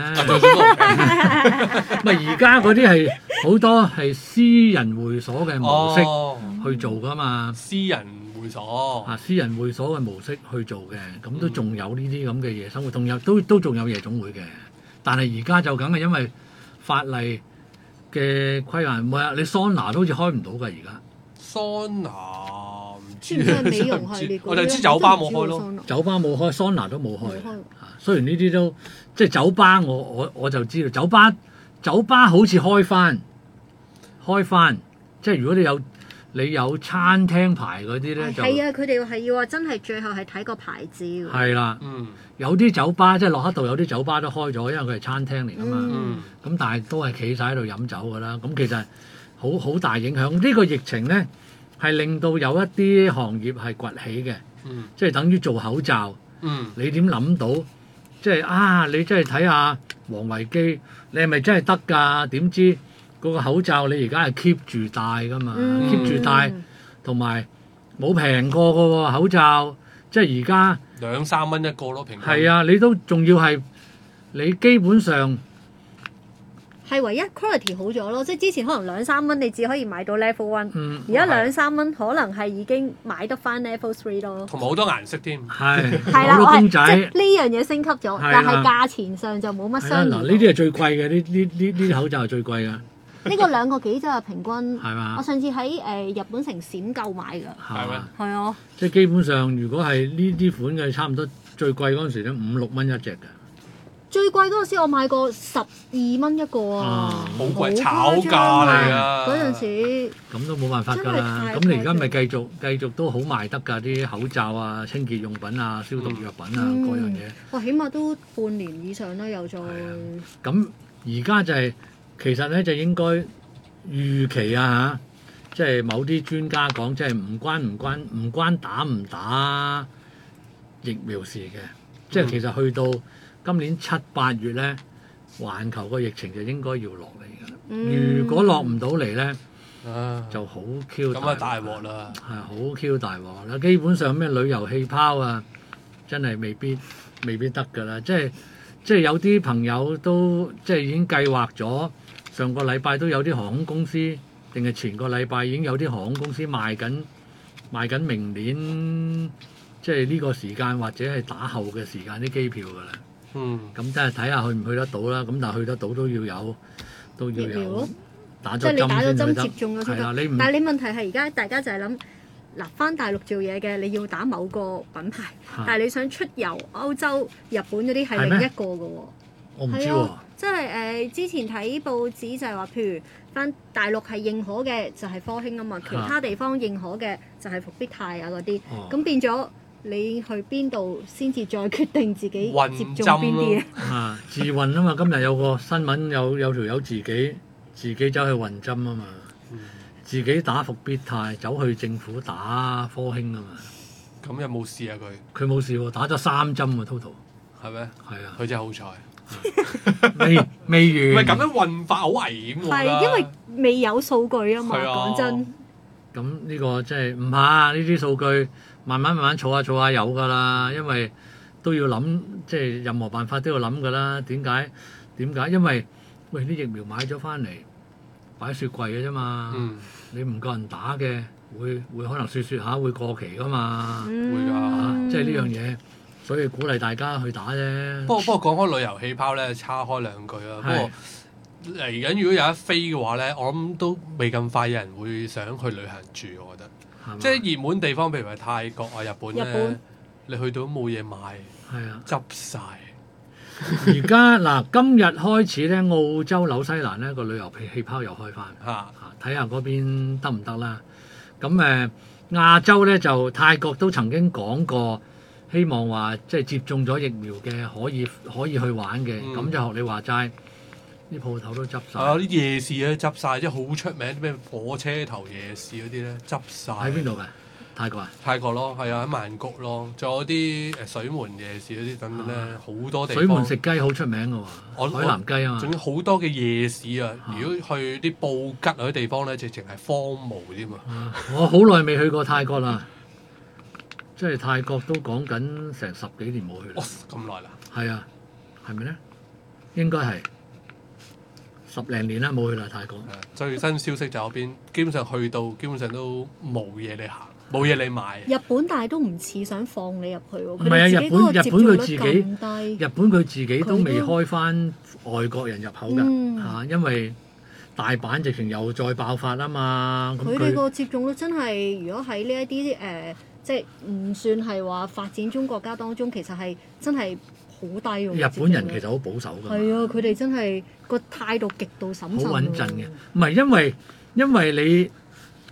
咪而家嗰啲係好多係私人會所嘅模式去做噶嘛？私人會所啊，私人會所嘅模式去做嘅，咁都仲有呢啲咁嘅夜生活，仲有都都仲有夜總會嘅。但係而家就梗係因為法例嘅規限，唔係啊，你桑拿都好似開唔到㗎而家。桑拿。知唔知係美容系列？我就知酒吧冇開咯，酒吧冇開，桑拿都冇開。開雖然呢啲都即係酒吧我，我我我就知道酒吧酒吧好似開翻，開翻。即係如果你有你有餐廳牌嗰啲咧就係啊，佢哋係要話真係最後係睇個牌子㗎。 係啦， 嗯， 有啲酒吧即係洛克道有啲酒吧都開咗，因為佢係餐廳嚟㗎嘛。 嗯， 咁但係都係企晒喺度飲酒㗎啦。咁其實好好大影響。呢個疫情咧係令到有一啲行業係崛起嘅， 嗯， 即係等於做口罩。 嗯， 你點諗到？即係啊！你真係睇下王維基，你係咪真係得㗎？點知嗰個口罩你而家係 keep 住戴㗎嘛？keep 住戴，同埋冇平過㗎喎口罩，即係而家兩三蚊一個咯，平均。 係啊！你都仲要係你基本上係唯一 quality 好咗咯，即係之前可能兩三蚊你只可以買到 level one， 嗯而家兩三蚊可能係已經買得翻 level three 咯。 同埋好多顏色添。 係係啦， 好多我係即公仔。 係呢樣嘢升級咗， 係啦但係價錢上就冇乜係啦， 相宜。 嗱呢啲係最貴嘅，呢呢呢呢啲口罩係最貴㗎， 呢個兩個幾咋平均？ 係嘛我？上次喺誒日本城閃購買㗎。 係咩係嘛？ 係啊， 即係基本上，如果係呢啲款嘅，差唔多最貴嗰陣時都五六蚊一隻㗎。 最貴嗰陣時我買過十二蚊一個啊啊， 好貴， 誇張炒價嚟啊！ 嗰陣時。 咁都冇辦法㗎啦。 真係太咁你而家咪繼續繼續都好賣得㗎，啲口罩啊、清潔用品啊、消毒藥品啊嗯嗰樣嘢。 哇，起碼都半年以上啦，又再。 咁而家就係、其實咧就應該預期啊嚇，即係某啲專家講，即係唔關唔關唔關打唔打疫苗事嘅，即係其實去到今年七八月咧，環球個疫情就應該要落嚟㗎啦。 嗯如果落唔到嚟咧， 啊， 就好 Q 咁啊大鑊啦！ 係好 Q 大鑊啦！基本上咩旅遊氣泡啊，真係未必未必得㗎啦。即係即係有啲朋友都即係已經計劃咗，上個禮拜都有啲航空公司，定係前個禮拜已經有啲航空公司賣緊賣緊明年即係呢個時間或者係打後嘅時間啲機票㗎啦。 嗯， 咁真係睇下去唔去得到啦。咁但係去得到都要有都要有疫苗咯打咗即係你打咗針針先去得接種咗先係啦， 得。 你唔但係你問題係而家大家就係諗嗱，翻大陸做嘢嘅你要打某個品牌，但係你想出遊歐洲、日本嗰啲係另一個嘅喎。 我唔知喎係啊。即係誒、呃，之前睇報紙就係話，譬如翻大陸係認可嘅就係科興啊嘛，其他地方認可嘅就係復必泰啊嗰啲， 哦咁、變咗你去邊度先至再決定自己混接種邊啲啊？ 啊，自運啊嘛！今日有個新聞，有有條友自己自己走去運針啊嘛，自己打復必泰，走去政府打科興啊嘛。 咁有冇事啊佢？ 佢冇事喎，打咗三針啊 total。 係咩？ 係啊， 佢真係好彩。 未未完。 唔係咁樣運法好危險㗎係因為未有數據啊嘛， 係啊講真。 咁呢個真係唔怕，呢啲數據慢慢慢慢儲下儲下有㗎啦，因為都要諗，即係任何辦法都要諗㗎啦。點解？點解？因為喂啲疫苗買咗翻嚟擺雪櫃嘅啫嘛， 嗯， 你唔夠人打嘅，會會可能雪雪下會過期㗎嘛， 會嗯㗎即係呢樣嘢，所以鼓勵大家去打啫。 不過不過講開旅遊氣泡咧，叉開兩句啊。不係過嚟緊如果有得飛嘅話咧，我諗都未咁快有人會想去旅行住，我覺得。 係嘛即係熱門地方，譬如話泰國啊、日本咧日本， 你去到都冇嘢買， 係啊。 執晒。 而家嗱，今日開始咧，澳洲、紐西蘭咧個旅遊氣氣泡又開翻， 嚇， 啊睇下嗰邊得唔得啦。咁誒、呃、亞洲咧就泰國都曾經講過，希望話即係接種咗疫苗嘅可以可以去玩嘅。咁、 嗯就學你話齋，啲鋪頭都執晒。 啊啲夜市咧執晒，即係好出名啲咩火車頭夜市嗰啲咧執晒。 喺邊度㗎？泰國啊？ 泰國咯，係啊，喺曼谷咯，仲有啲誒水門夜市嗰啲等等咧，好多地方。 水門食雞好出名㗎我喎，海南雞啊嘛仲。有好多嘅夜市啊！ 啊如果去啲布吉嗰啲地方咧，直情係荒蕪添啊！ 啊我好耐未去過泰國啦，即係泰國都講緊成十幾年冇去啦哇。，咁耐啦！ 係啊，係咪咧？應該係十零年啦，冇去啦泰國。 最新消息就嗰邊，基本上去到基本上都冇嘢你行，冇嘢你買。 日本但係都唔似想放你入去喎， 唔係啊佢哋自己嗰個接種率日本日本佢自己咁低。 日本佢自己都未佢都開翻外國人入口㗎嚇、 嗯啊因為大阪直情又再爆發啊嘛。咁佢哋佢個接種率真係，如果喺呢一啲誒，即係唔算係話發展中國家當中，其實係真係好低喎。 日本人其實好保守㗎嘛， 係啊，佢哋真係個態度極度審慎。 好穩陣嘅。唔係因為因為你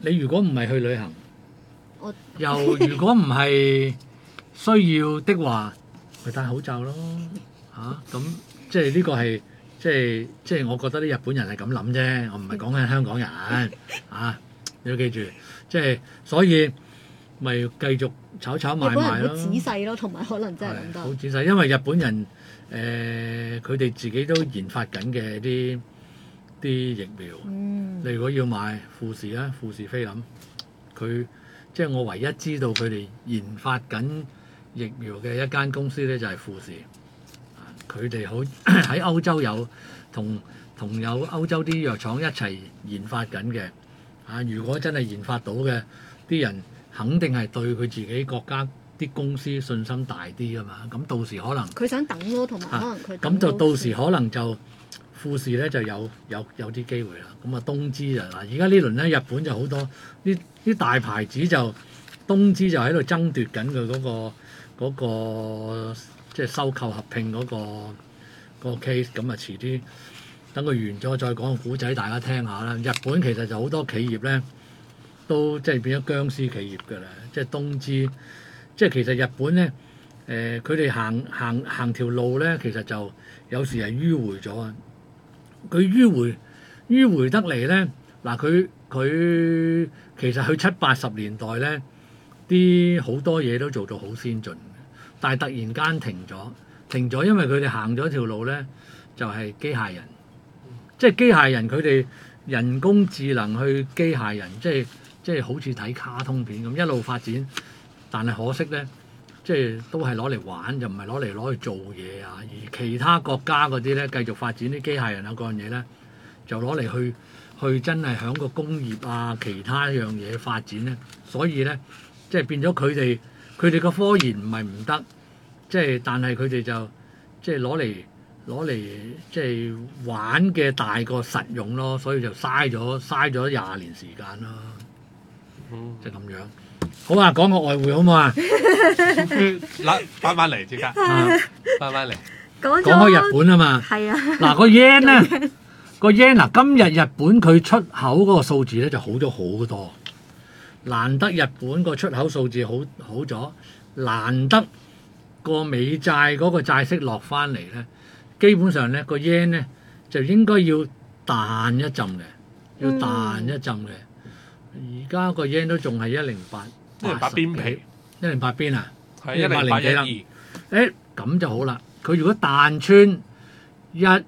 你如果唔係去旅行， 我又如果唔係需要的話，咪戴口罩咯嚇。咁、啊、即係呢個係即係即係我覺得啲日本人係咁諗啫，我唔係講緊香港人啊。你要記住，即係所以咪繼續炒炒賣賣咯。 仔細咯，同埋可能真係諗得好仔細，因為日本人誒佢哋自己都研發緊嘅啲啲疫苗。嗯、你如果要買富士啊，富士菲林，佢即係我唯一知道佢哋研發緊疫苗嘅一間公司咧，就係、是、富士。佢哋好喺歐洲有同同有歐洲啲藥廠一齊研發緊嘅。啊！如果真係研發到嘅，啲人肯定係對佢自己國家啲公司信心大啲㗎嘛。咁到時可能佢想等咯，同埋可能佢咁就到時可能就富士咧就有有有啲機會啦。咁啊東芝啊嗱，而家呢輪咧日本就好多呢啲大牌子就東芝就喺度爭奪緊佢嗰個嗰、嗰個即係收購合併嗰、嗰個嗰個 case。咁啊遲啲。等佢完咗再講個古仔，大家聽下啦。日本其實就好多企業咧，都即係變咗僵屍企業㗎啦。即係東芝，即係其實日本咧，誒佢哋行行行條路咧，其實就有時係迂迴咗啊。佢迂迴迂迴得嚟咧，嗱佢佢其實去七八十年代咧，啲好多嘢都做到好先進，但係突然間停咗，停咗，因為佢哋行咗條路咧，就係、是、機械人。即係機械人，佢哋人工智能去機械人，即係即係好似睇卡通片咁一路發展。但係可惜咧，即係都係攞嚟玩，就唔係攞嚟攞去做嘢啊。而其他國家嗰啲咧，繼續發展啲機械人啊嗰樣嘢咧，就攞嚟去去真係響個工業啊其他樣嘢發展咧。所以咧，即係變咗佢哋佢哋個科研唔係唔得，即係但係佢哋就即係攞嚟。攞嚟即係玩嘅大過實用咯，所以就嘥咗嘥咗廿年時間咯，嗯、就咁樣。好啊，講個外匯好唔好啊？ 嗱，翻翻嚟即刻，翻翻嚟。 講講開日本啊嘛， 係啊。 嗱個 yen 咧，個 yen 嗱今日日本佢出口嗰個數字咧就好咗好多，難得日本個出口數字好好咗，難得個美債嗰個債息落翻嚟咧。基本上咧個 yen 咧就應該要彈一陣嘅，要彈一陣嘅。而家個 yen 都仲係一零八， 一零八邊皮， 一零八邊啊， 係一零八一二。 誒咁就好啦。佢如果彈穿一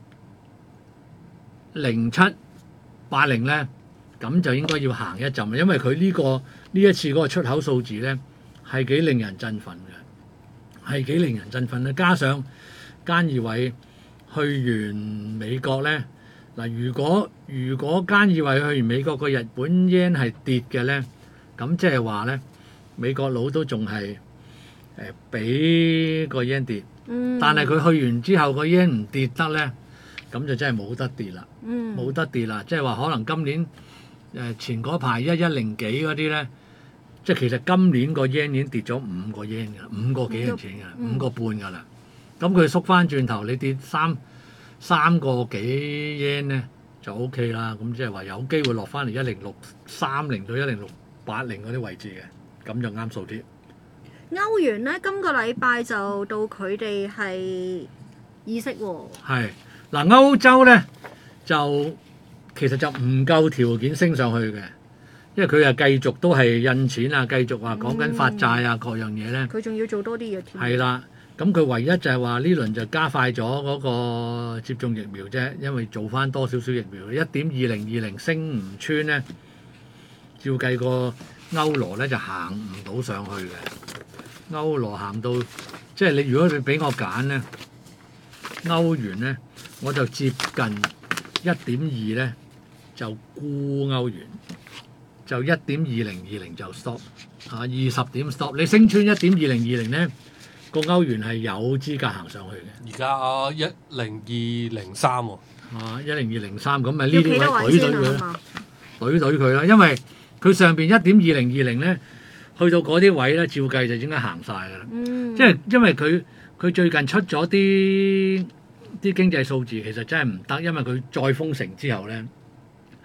零七八零咧，咁就應該要行一陣，因為佢呢、呢個呢一次嗰個出口數字咧係幾令人振奮嘅，係幾令人振奮嘅。加上菅義偉去完美國咧，嗱如果如果菅義偉去完美國個日本 yen 係跌嘅咧，咁即係話咧美國佬都仲係誒俾個 yen 跌，嗯、但係佢去完之後個 yen 唔跌得咧，咁就真係冇得跌啦，冇、嗯、得跌啦，即係話可能今年誒、呃、前嗰排一一零幾嗰啲咧，即係其實今年個 yen 已經跌咗五個 yen 㗎啦，五個幾銀錢㗎啦，嗯、五個半㗎啦。咁佢縮翻轉頭，你跌三三個幾 yen 咧就 O K 啦。咁即係話有機會落翻嚟一零六三零到一零六八零嗰啲位置嘅，咁就啱數啲。 歐元咧，今個禮拜就到佢哋係議息喎。係嗱，歐洲咧就其實就唔夠條件升上去嘅，因為佢又繼續都係印錢啊，繼續話講緊發債啊，嗯、各樣嘢咧。 佢仲要做多啲嘢添。 係啦。咁佢唯一就係話呢輪就加快咗嗰個接種疫苗啫，因為做翻多少少疫苗，一點二零二零升唔穿咧，照計個歐羅咧就行唔到上去嘅。歐羅行到即係你如果你俾我揀咧，歐元咧我就接近一點二咧就沽歐元，就一點二零二零就 stop 啊，二十點 stop。你升穿一點二零二零咧，個歐元係有資格行上去嘅。 而家一零二零三喎。 啊，一零二零三咁咪呢啲位懟懟佢啦，懟懟佢啦，因為佢上邊一點二零二零咧，去到嗰啲位咧，照計就應該行晒噶啦。嗯。即係因為佢佢最近出咗啲啲經濟數字，其實真係唔得，因為佢再封城之後咧，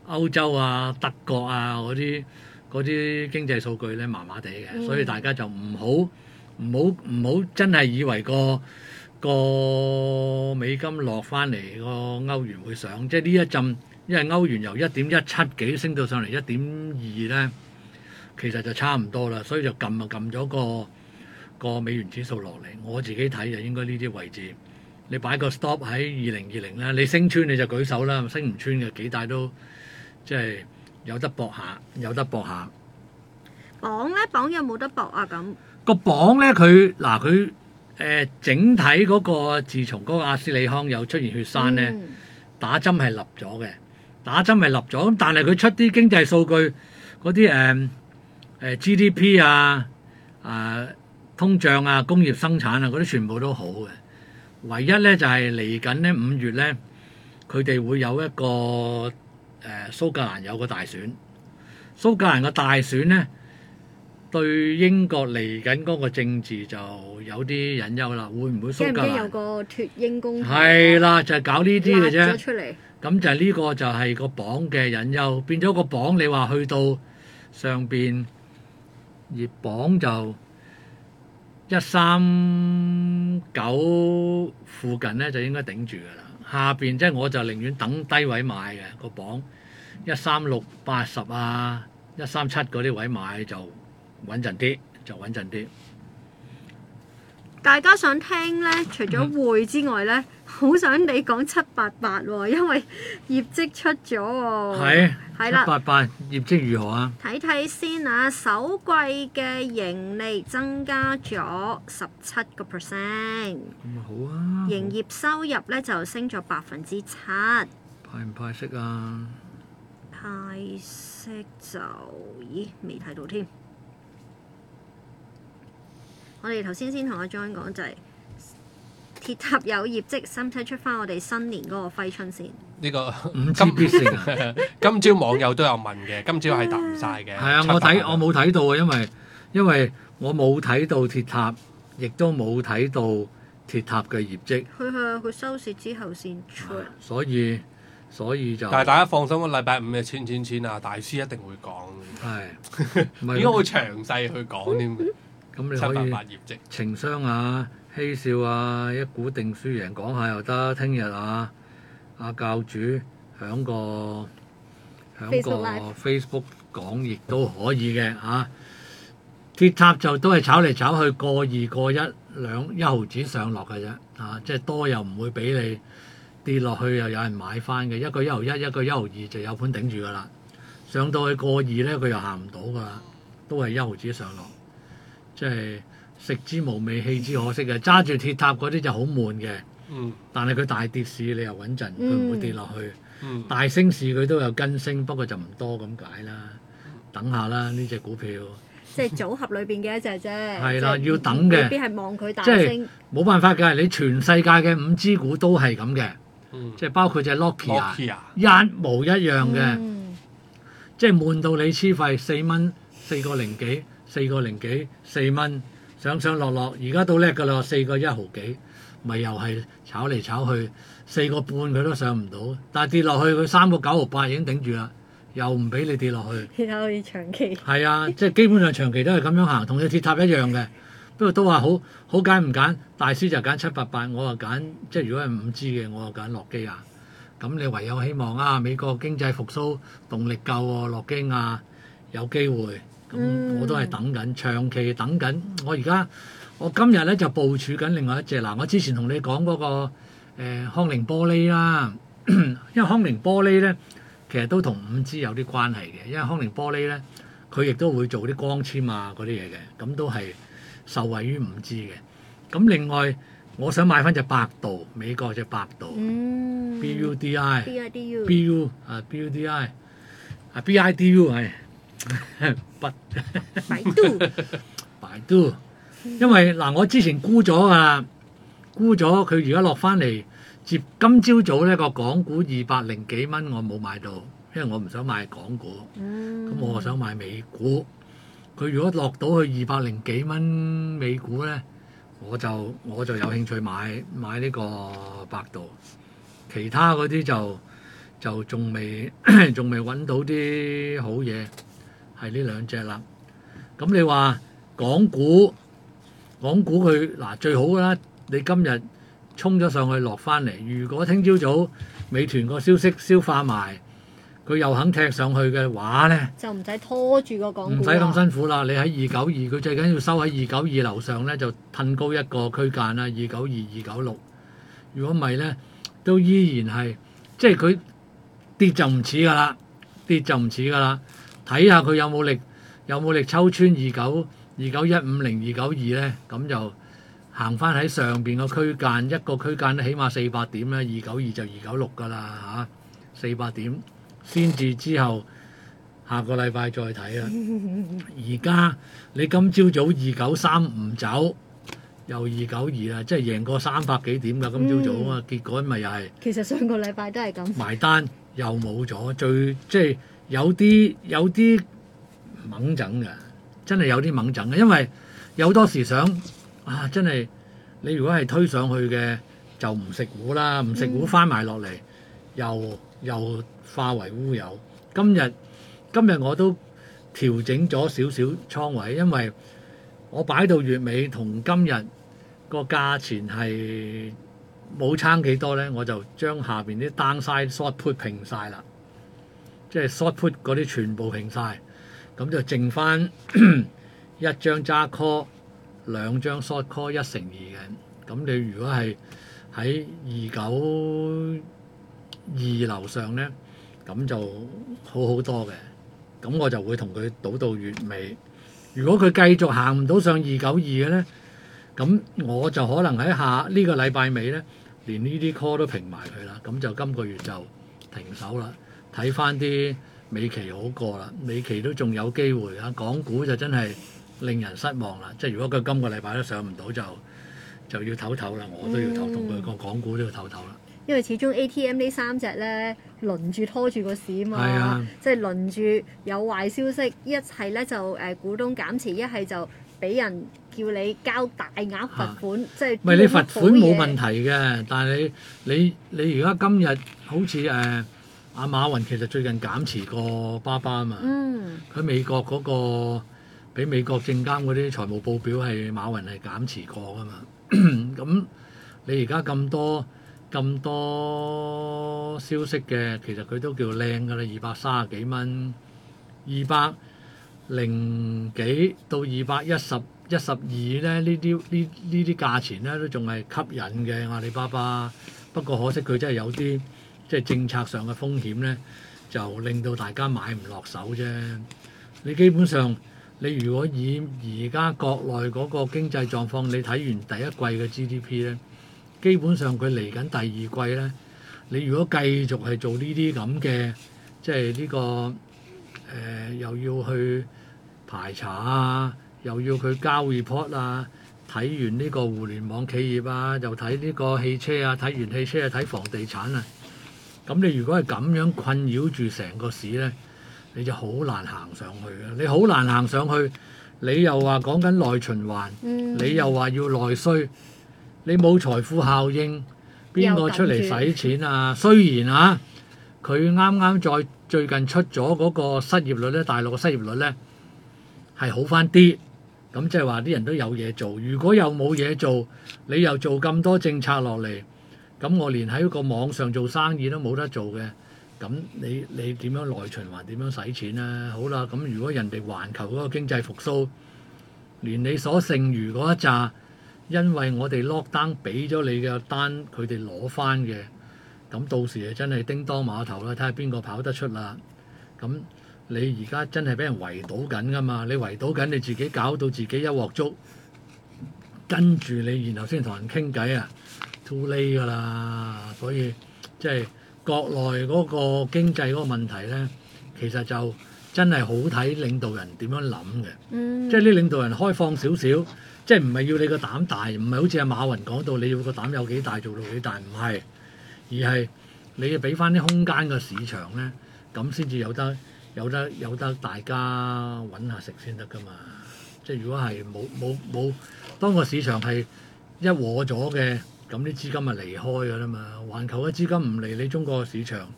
歐洲啊、德國啊嗰啲嗰啲經濟數據咧麻麻地嘅， 嗯、 所以大家就唔好唔好唔好真係以為個個美金落翻嚟個歐元會上，即係呢一陣，因為歐元由一點一七幾升到上嚟一點二咧，其實就差唔多啦，所以就撳啊撳咗個個美元指數落嚟。我自己睇就應該呢啲位置，你擺個 stop 喺二零二零啦，你升穿你就舉手啦，升唔穿嘅幾大都即係有得搏下，有得搏下。 磅咧，磅有冇得搏啊？咁個磅咧，佢嗱佢誒整體嗰個，自從嗰個阿斯利康有出現血栓咧， 嗯、 打針係立咗嘅，打針係立咗。咁但係佢出啲經濟數據嗰啲誒誒 G D P 啊、啊通脹啊、工業生產啊嗰啲全部都好嘅。唯一咧就係嚟緊咧五月咧，佢哋會有一個誒、呃、蘇格蘭有個大選，蘇格蘭個大選咧。對英國嚟緊嗰個政治就有啲隱憂啦，會唔會蘇格蘭？ 驚唔驚有個脫英公投？ 係啦，就係、是、搞呢啲嘅啫。 出嚟咁就係呢個就係個榜嘅隱憂，變咗個榜你話去到上邊熱榜就一三九附近咧就應該頂住噶啦，下邊即係我就寧願等低位買嘅個榜一三六八十啊，一三七嗰啲位買就。穩陣啲就穩陣啲。 大家想聽咧，除咗匯之外咧，好、嗯、想你講七八八喎，因為業績出咗喎。 係係啦， 七八八業績如何啊？ 睇睇先啊，首季嘅盈利增加咗十七個 percent。 咁好啊！ 營業收入咧就升咗百分之七。 派唔派息啊？ 派息就咦未睇到添。我哋頭先先同阿 John 講就係、是、鐵塔有業績，使唔使出翻我哋新年嗰個揮春先？ 呢個五支必勝啊！ 今朝網友都有問嘅，今朝係答唔晒嘅。 係啊，我睇我冇睇到啊，因為因為我冇睇到鐵塔，亦都冇睇到鐵塔嘅業績。 佢係佢收市之後先出， 所以所以就。 但係大家放心，個禮拜五嘅千千千啊，大師一定會講。 係， 應該會詳細去講添。 咁你可以情商啊、嬉笑啊、一股定輸贏講下又得。聽日啊，阿教主響個響個 Facebook 講亦都可以嘅嚇。鐵塔就都係炒嚟炒去，過二過一兩一毫子上落嘅啫嚇，即係多又唔會俾你跌落去，又有人買翻嘅。一個一毫一，一個一毫二就有盤頂住噶啦。上到去過二咧，佢又行唔到噶啦，都係一毫子上落。即係食之無味，棄之可惜嘅。揸住鐵塔嗰啲就好悶嘅， 嗯、 但係佢大跌市你又穩陣，佢唔、嗯、會跌落去。 嗯、 大升市佢都有跟升，不過就唔多咁解啦。等下啦，呢隻股票即係組合裏邊嘅一隻啫。 係啦，要等嘅。 未必係望佢大升。 即係冇辦法㗎，你全世界嘅五 G 股都係咁嘅， 嗯、 即係包括隻 Nokia 啊，一模一樣嘅， 嗯、 即係悶到你黐肺，四蚊四個零幾。四個零幾四蚊上上落落，而家都叻㗎啦，四個一毫幾，咪又係炒嚟炒去，四個半佢都上唔到，但係跌落去佢三個九毫八已經頂住啦，又唔俾你跌落去。 鐵塔可以長期。係啊，即係基本上長期都係咁樣行，同隻鐵塔一樣嘅。不過都話好好揀唔揀，大師就揀七八八，我就揀即係如果係五 G 嘅，我就揀諾基亞。咁你唯有希望啊，美國經濟復甦動力夠喎，諾基亞有機會。咁我都係等緊，長期等緊。我而家我今日咧就部署緊另外一隻嗱，我之前同你講嗰、那個、呃、康寧玻璃啦，因為康寧玻璃咧其實都同五 G 有啲關係嘅，因為康寧玻璃咧佢亦都會做啲光纖啊嗰啲嘢嘅，咁都係受惠於五 G 嘅。咁另外我想買翻隻百度，美國隻百度、嗯、B U D I，B I D U，B U 啊 B U D I 啊 B I D U 係。不， 百度， 百度，因為嗱，我之前沽咗啊，沽咗佢而家落翻嚟，接今朝早呢個港股二百零幾蚊，我冇買到，因為我唔想買港股，咁、嗯、我想買美股。佢如果落到去二百零幾蚊美股咧，我就我就有興趣買買呢個百度，其他嗰啲就。 就仲未仲未揾到啲好嘢，係呢兩隻啦。咁你話港股，港股佢嗱最好啦，你今日衝咗上去落翻嚟，如果聽朝早美團個消息消化埋，佢又肯踢上去嘅話咧， 就唔使拖住個港股， 唔使咁辛苦啦。你喺二九二，佢最緊要收喺二九二樓上咧，就褪高一個區間啦，二九二、二九六。如果唔係咧，都依然係即係佢跌就唔似噶啦，跌就唔似噶啦。睇下佢有冇力，有冇力抽穿二九二九一五零二九二咧，咁就行翻喺上邊個區間，一個區間都起碼四百點啦，二九二就二九六噶啦嚇，四百點先至之後下個禮拜再睇啦。而家你今朝早二九三唔走，又二九二啦，即係贏過三百幾點㗎。今朝早啊嘛，結果咪又係其實上個禮拜都係咁埋單，又冇咗，最即係有啲有啲猛整嘅，真係有啲猛整嘅，因為有多時想啊，真係你如果係推上去嘅就唔食糊啦，唔食糊翻埋落嚟，又又化為烏有。今日今日我都調整咗少少倉位，因為我擺到月尾同今日個價錢係冇差幾多咧，我就將下邊啲 downside short put 平晒啦，即係 short put 嗰啲全部平晒，咁就剩翻一張揸 call， 兩張 short call 一乘二嘅。咁你如果係喺二九二樓上咧，咁就好好多嘅。咁我就會同佢賭到月尾。如果佢繼續行唔到上二九二嘅咧，咁我就可能喺下呢個禮拜尾咧，連呢啲 call 都平埋佢啦。咁就今個月就停手啦，睇翻啲美期好過啦。美期都仲有機會啊，港股就真係令人失望啦。即係如果佢今個禮拜都上唔到，就就要唞唞啦。我都要唞，同佢講港股都要唞唞啦。 因為始終 A T M 呢三隻咧輪住拖住個市嘛， 啊、 即係輪住有壞消息，一係咧就誒、呃、股東減持，一係就俾人叫你交大額罰款，啊、即係唔係你罰款冇問題嘅，但係你你你而家今日好似誒阿馬雲其實最近減持過巴巴啊嘛，佢、嗯、美國嗰、嗰個俾美國證監嗰啲財務報表係馬雲係減持過噶嘛，咁你而家咁多。咁多消息嘅，其實佢都叫靚㗎啦，二百三十幾蚊，二百零幾到二百一十一十二咧，呢啲呢呢啲價錢咧都仲係吸引嘅阿里巴巴。不過可惜佢真係有啲即係政策上嘅風險咧，就令到大家買唔落手啫。你基本上你如果以而家國內嗰個經濟狀況，你睇完第一季嘅 G D P 咧。基本上佢嚟緊第二季咧，你如果繼續係做呢啲咁嘅，即係呢、呢個誒、呃、又要去排查啊，又要去交 report 啊，睇完呢個互聯網企業啊，又睇呢個汽車啊，睇完汽車啊，睇房地產啊，咁你如果係咁樣困擾住成個市咧，你就好難行上去嘅。你好難行上去，你又話講緊內循環，嗯、你又話要內需。你冇財富效應，邊個出嚟使錢啊？雖然啊，佢啱啱再最近出咗嗰個失業率咧，大陸嘅失業率咧係好翻啲，咁即係話啲人都有嘢做。如果又冇嘢做，你又做咁多政策落嚟，咁我連喺個網上做生意都冇得做嘅，咁你你點樣內循環？點樣使錢啊？好啦，咁如果人哋環球嗰個經濟復甦，連你所剩餘嗰一紮。因為我哋 lock down 俾咗你嘅單，佢哋攞翻嘅，咁到時啊真係叮當碼頭啦，睇下邊個跑得出啦。咁你而家真係俾人圍堵緊噶嘛？你圍堵緊你自己搞到自己一鑊粥，跟住你然後先同人傾偈啊 too late 噶啦。所以即係國內嗰個經濟嗰個問題咧，其實就真係好睇領導人點樣諗嘅。嗯、即係啲領導人開放少少。即係唔係要你個膽大，唔係好似阿馬雲講到你要個膽有幾大做到幾大，唔係，而係你要俾翻啲空間個市場咧，咁先至有得有得有得大家揾下食先得噶嘛。即係如果係冇冇冇，當個市場係一和咗嘅，咁啲資金咪離開㗎啦嘛。環球嘅資金唔嚟你中國嘅市場，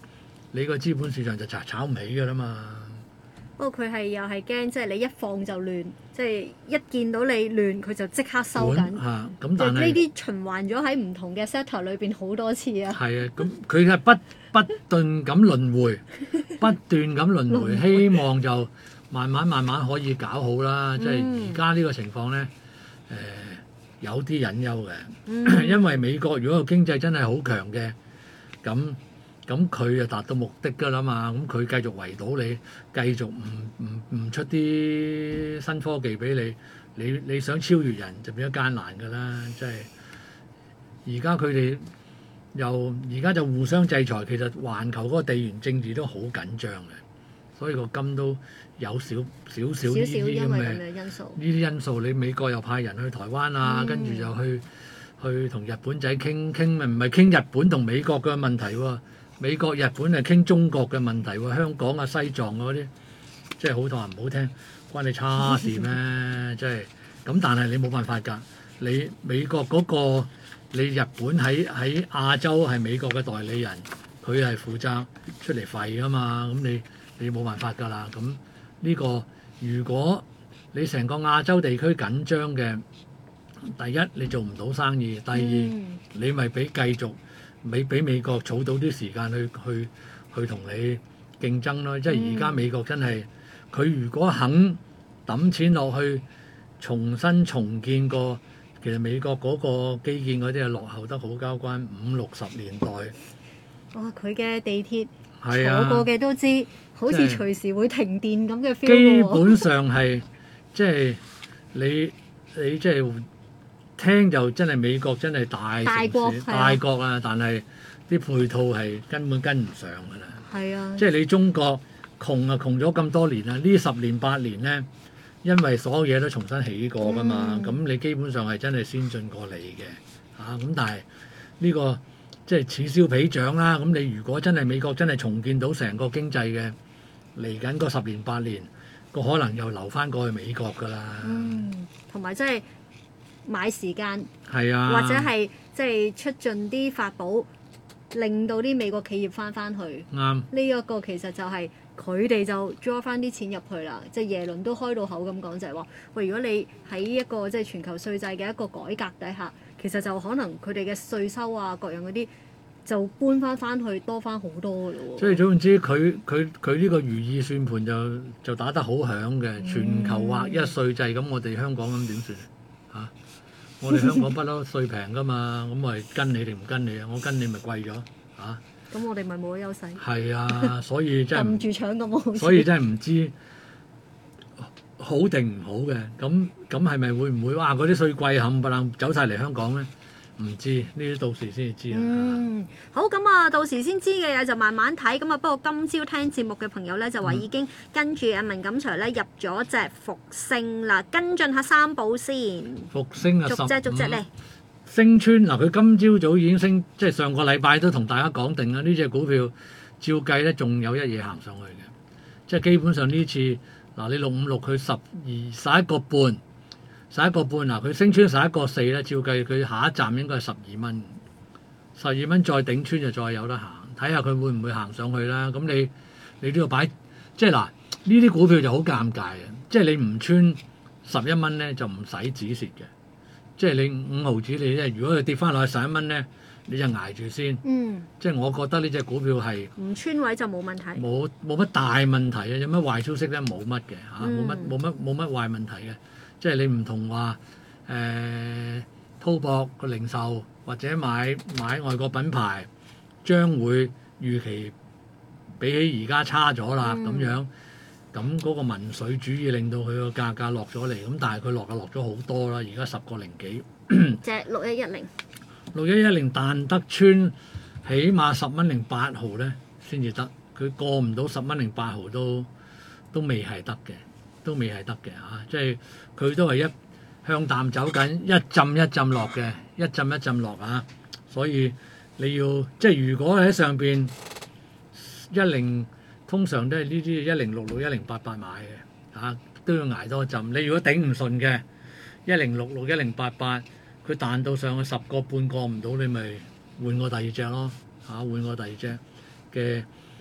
你個資本市場就炒炒唔起㗎啦嘛。 不過佢係又係驚，即係你一放就亂，即係一見到你亂，佢就即刻收緊。 嚇咁，但係呢啲循環咗喺唔同嘅 sector 裏邊好多次啊。 係啊，咁佢係不不斷咁輪迴，不斷咁輪迴，希望就慢慢慢慢可以搞好啦。即係而家呢個情況咧，誒、呃、有啲隱憂嘅，嗯、因為美國如果個經濟真係好強嘅，咁。咁佢就達到目的㗎啦嘛，咁佢繼續圍堵你，繼續唔唔唔出啲新科技俾你，你你想超越人就變咗艱難㗎啦，即係而家佢哋又而家就互相制裁，其實環球嗰個地緣政治都好緊張嘅，所以個金都有少少少呢啲咁嘅因素，呢啲因素你美國又派人去台灣啊，嗯、跟住就去去同日本仔傾傾，咪唔係傾日本同美國嘅問題喎。美國、日本係傾中國嘅問題喎，香港啊、西藏嗰啲，即係好多人唔好聽，關你叉事咩？即係咁，但係你冇辦法㗎。你美國嗰個，你日本喺喺亞洲係美國嘅代理人，佢係負責出嚟廢㗎嘛。咁你你冇辦法㗎啦。咁呢個如果你成個亞洲地區緊張嘅，第一你做唔到生意，第二你咪俾繼續。美俾美國儲到啲時間去去去同你競爭咯，即係而家美國真係佢如果肯抌錢落去重新重建過，其實美國嗰個基建嗰啲係落後得好交關，五六十年代。 哇！佢嘅地鐵係啊， 坐過嘅都知，好似隨時會停電咁嘅 feel。 基本上係即係你你即係。聽就真係美國真係大城市大國，大國啊！但係啲配套係根本跟唔上㗎啦。係啊，即係你中國窮啊窮咗咁多年啦，呢十年八年咧，因為所有嘢都重新起過㗎嘛，咁、嗯、你基本上係真係先進過你嘅嚇。咁、啊、但係呢、呢個即係此消彼長啦。咁你如果真係美國真係重建到成個經濟嘅嚟緊嗰十年八年，個可能又流翻過去美國㗎啦。嗯， 同埋即係。買時間， 係啊， 或者係即係出盡啲法寶，令到啲美國企業翻翻去。啱，呢一個其實就係佢哋就 draw 翻啲錢入去啦。即係耶倫都開到口咁講，就係話：喂，如果你喺一個即係全球稅制嘅一個改革底下，其實就可能佢哋嘅稅收啊各樣嗰啲就搬翻翻去多翻好多㗎咯喎。 所以總之，佢佢佢呢個如意算盤就就打得好響嘅，全球劃一稅制，咁、嗯、我哋香港咁點算啊？我哋香港不嬲稅平㗎嘛，咁咪跟你定唔跟你啊？我跟你咪貴咗嚇。 咁我哋咪冇咗優勢。 係啊，所以真係撳住搶咁好。 所以真係唔知好定唔好嘅。咁咁係咪會唔會哇？嗰啲稅貴冚唪唥走晒嚟香港咧？唔知呢啲到時先至知啦。 嗯，好，咁啊，到時先知嘅嘢就慢慢睇。咁啊，不過今朝聽節目嘅朋友咧就話已經跟住阿文錦祥咧入咗隻復星啦，跟進下三寶先。 復星啊， 逐隻逐隻嚟。 升穿嗱，佢今朝早已經升，即係上個禮拜都同大家講定啦。呢隻股票照計咧，仲有一嘢行上去嘅，即係基本上呢次嗱，你六五六佢十二十一個半。十一個半嗱，佢升穿十一個四咧，照計佢下一站應該係十二蚊，十二蚊再頂穿就再有得行，睇下佢會唔會行上去啦。咁你你都要擺，即係嗱呢啲股票就好尷尬嘅，即係你唔穿十一蚊咧就唔使止蝕嘅，即係你五毫子你咧，如果佢跌翻落去十一蚊咧，你就捱住先。嗯，即係我覺得呢隻股票係唔穿位就冇問題， 冇冇乜大問題啊，有乜壞消息咧冇乜嘅嚇，冇乜冇乜冇乜壞問題嘅。即係你唔同話誒滔博個零售或者買買外國品牌，將會預期比起而家差咗啦咁樣，咁嗰個民粹主義令到佢個價格落咗嚟，咁但係佢落就落咗好多啦，而家十個零幾。 隻六一一零， 六一一零彈得穿，起碼十蚊零八毫咧先至得，佢過唔到十蚊零八毫都都未係得嘅。都未係得嘅嚇，即係佢都係一向淡走緊，一浸一浸落嘅，一浸一浸落啊！所以你要即係如果喺上邊一零，通常都係呢啲一零六六、一零八八買嘅嚇，都要捱多一浸。你如果頂唔順嘅一零六六、一零八八，佢彈到上去十個半過唔到，你咪換個第二隻咯嚇，換個第二隻嘅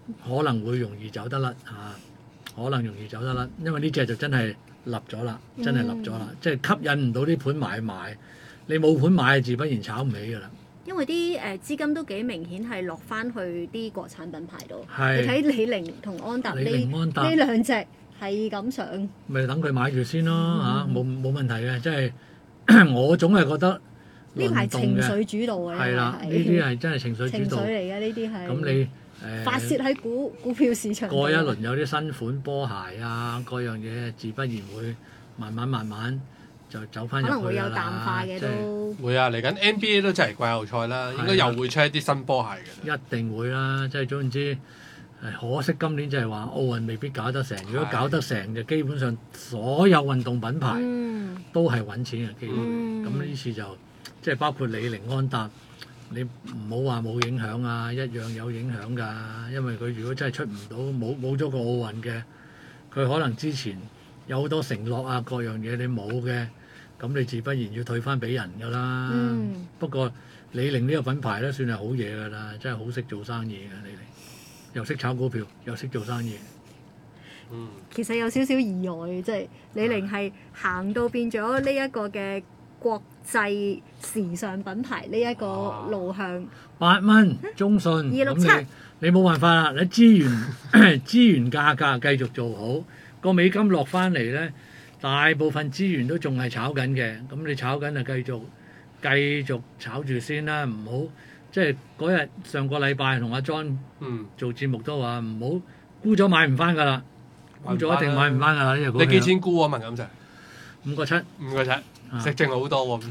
可能會容易走得甩嚇、啊，可能容易走得甩，因為呢隻就真係立咗啦，真係立咗啦，嗯、即係吸引唔到啲盤買賣，你冇盤買自不然炒唔起㗎啦。 因為啲誒資金都幾明顯係落翻去啲國產品牌度， 是你睇李寧同安踏呢呢兩隻係咁上， 咪等佢買住先咯嚇，冇冇、嗯啊、問題嘅，即係我總係覺得呢排情緒主導嘅， 係啦，呢啲係真係情緒主導情緒嚟嘅呢啲係。 咁你誒發泄喺股股票市場， 過一輪有啲新款波鞋啊，各樣嘢自不然會慢慢慢慢就走翻入去啦。 可能會有淡化嘅都會啊！嚟緊 N B A 都真係季後賽啦，應該又會出一啲新波鞋嘅。 一定會啦，即係總之可惜今年就係話奧運未必搞得成。如果搞得成，就基本上所有運動品牌都係揾錢嘅機會。咁呢、嗯、次就即係包括李寧、安踏。你唔好話冇影響啊，一樣有影響㗎。因為佢如果真係出唔到，冇冇咗個奧運嘅，佢可能之前有好多承諾啊，各樣嘢你冇嘅，咁你自不然要退翻俾人㗎啦。嗯、不過李寧呢個品牌咧，算係好嘢㗎啦，真係好識做生意嘅李寧，又識炒股票，又識做生意。 嗯，其實有少少意外，即係李寧係行到變咗呢一個嘅國際時尚品牌呢一個路向， 八蚊中信， 二六七， 你冇辦法啦。你資源資源價格繼續做好，個美金落翻嚟咧，大部分資源都仲係炒緊嘅。咁你炒緊就繼續繼續炒住先啦，唔好即係嗰日上個禮拜同阿 John 做節目都話唔好沽咗買唔翻㗎啦，沽咗一定買唔翻㗎啦。呢個你幾錢沽啊？文錦就五個七，五個七。食剩好多喎，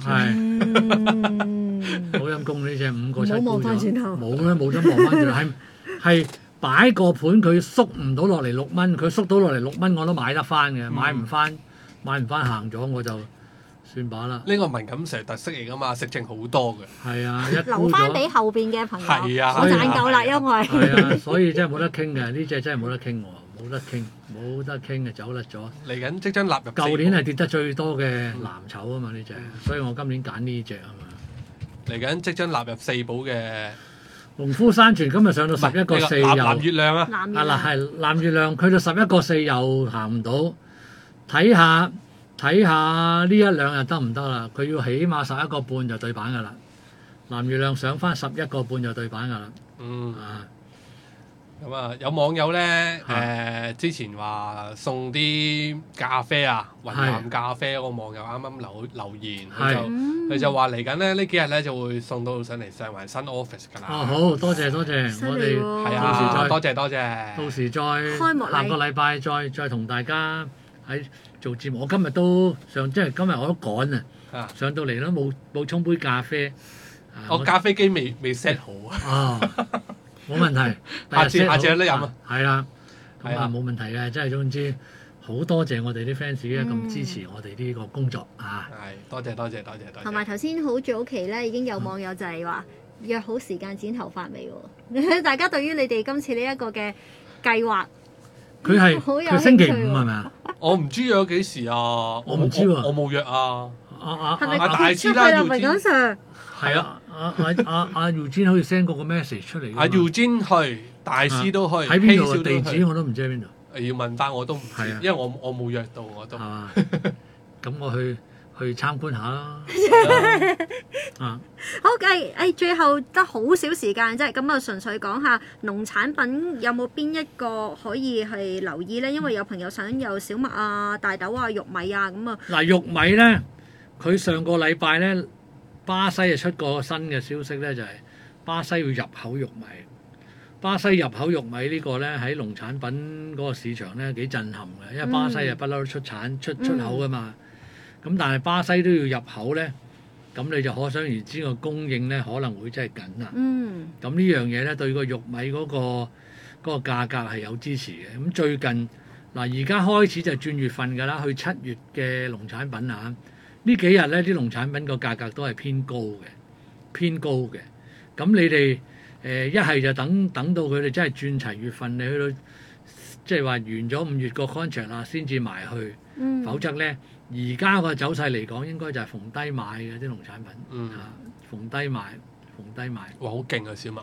係好陰功呢隻五個七， 冇望翻轉頭， 冇啦，冇得望翻轉頭，係係擺個盤佢縮唔到落嚟六蚊，佢縮到落嚟六蚊我都買得翻嘅，買唔翻買唔翻行咗我就算把啦。 呢個文錦成特色嚟噶嘛，食剩好多嘅。 係啊，一留翻俾後邊嘅朋友， 係啊， 我賺夠啦，因為係啊，所以真係冇得傾嘅，呢隻真係冇得傾喎。冇得傾，冇得傾嘅走甩咗。 嚟緊即將納入。 舊年係跌得最多嘅藍籌啊嘛呢隻，所以我今年揀呢隻啊嘛。 嚟緊即將納入四寶嘅農夫山泉今日上到十一個四又。 藍月亮啊！ 啊嗱係藍月亮，去到十一個四又行唔到，睇下睇下呢一兩日得唔得啦？佢要起碼十一個半就對版㗎啦。藍月亮上翻十一個半就對版㗎啦。 嗯。 啊。 咁啊，有網友咧誒、呃、之前話送啲咖啡啊，雲南咖啡，個網友啱啱留留言，佢就佢是就話嚟緊咧呢幾日咧就會送到上嚟上環新 office 㗎啦。哦， 好多謝多謝，我哋係啊，到時再多謝多謝， 到時再下個禮拜再再同大家喺做節目。我今日都上，即係今日我都趕啊，上到嚟都冇冇沖杯咖啡。 我咖啡機未未 set 好啊。 哦冇問題， 下次下次有得飲啊！ 係啦，咁啊冇問題嘅，即係總之好多謝我哋啲 fans 咧咁支持我哋呢個工作啊！ 係多謝多謝多謝多謝。 同埋頭先好早期咧，已經有網友就係話約好時間剪頭髮未喎？大家對於你哋今次呢一個嘅計劃， 佢係佢星期五係咪啊？ 我唔知約咗幾時啊！ 我唔知喎， 我冇約啊！ 啊啊係咪大師啦？ 姚堅 Sir 係啊！阿阿阿阿姚堅好似 send 過個 message 出嚟。 阿姚堅去，大師都去， 喺邊度？地址我都唔知喺邊度。 要問翻我都唔知，因為我我冇約到我都。係嘛？ 咁我去去參觀下啦。啊！ 好嘅，誒最後得好少時間啫，咁啊純粹講下農產品有冇邊一個可以係留意咧？因為有朋友想有小麥啊、大豆啊、玉米啊咁啊。 嗱，玉米咧，佢上個禮拜咧。巴西就出個新嘅消息咧，就係、是、巴西要入口玉米。巴西入口玉米呢個咧喺農產品嗰個市場咧幾震撼嘅，因為巴西係不嬲都出產出出口噶嘛。咁、嗯、但係巴西都要入口咧，咁你就可想而知個供應咧可能會真係緊啦。 嗯。咁呢樣嘢咧對個玉米嗰、那個嗰、那個價格係有支持嘅。咁最近嗱而家開始就轉月份㗎啦，去七月嘅農產品啊。呢幾日咧，啲農產品個價格都係偏高嘅，偏高嘅。咁你哋誒一係就等等到佢哋真係轉齊月份，你去到即係話完咗五月個 contract 啦，先至埋去。嗯、否則咧，而家個走勢嚟講，應該就係逢低買嘅啲農產品。嗯。嚇、啊，逢低買，逢低買。 哇！好勁啊，小麥。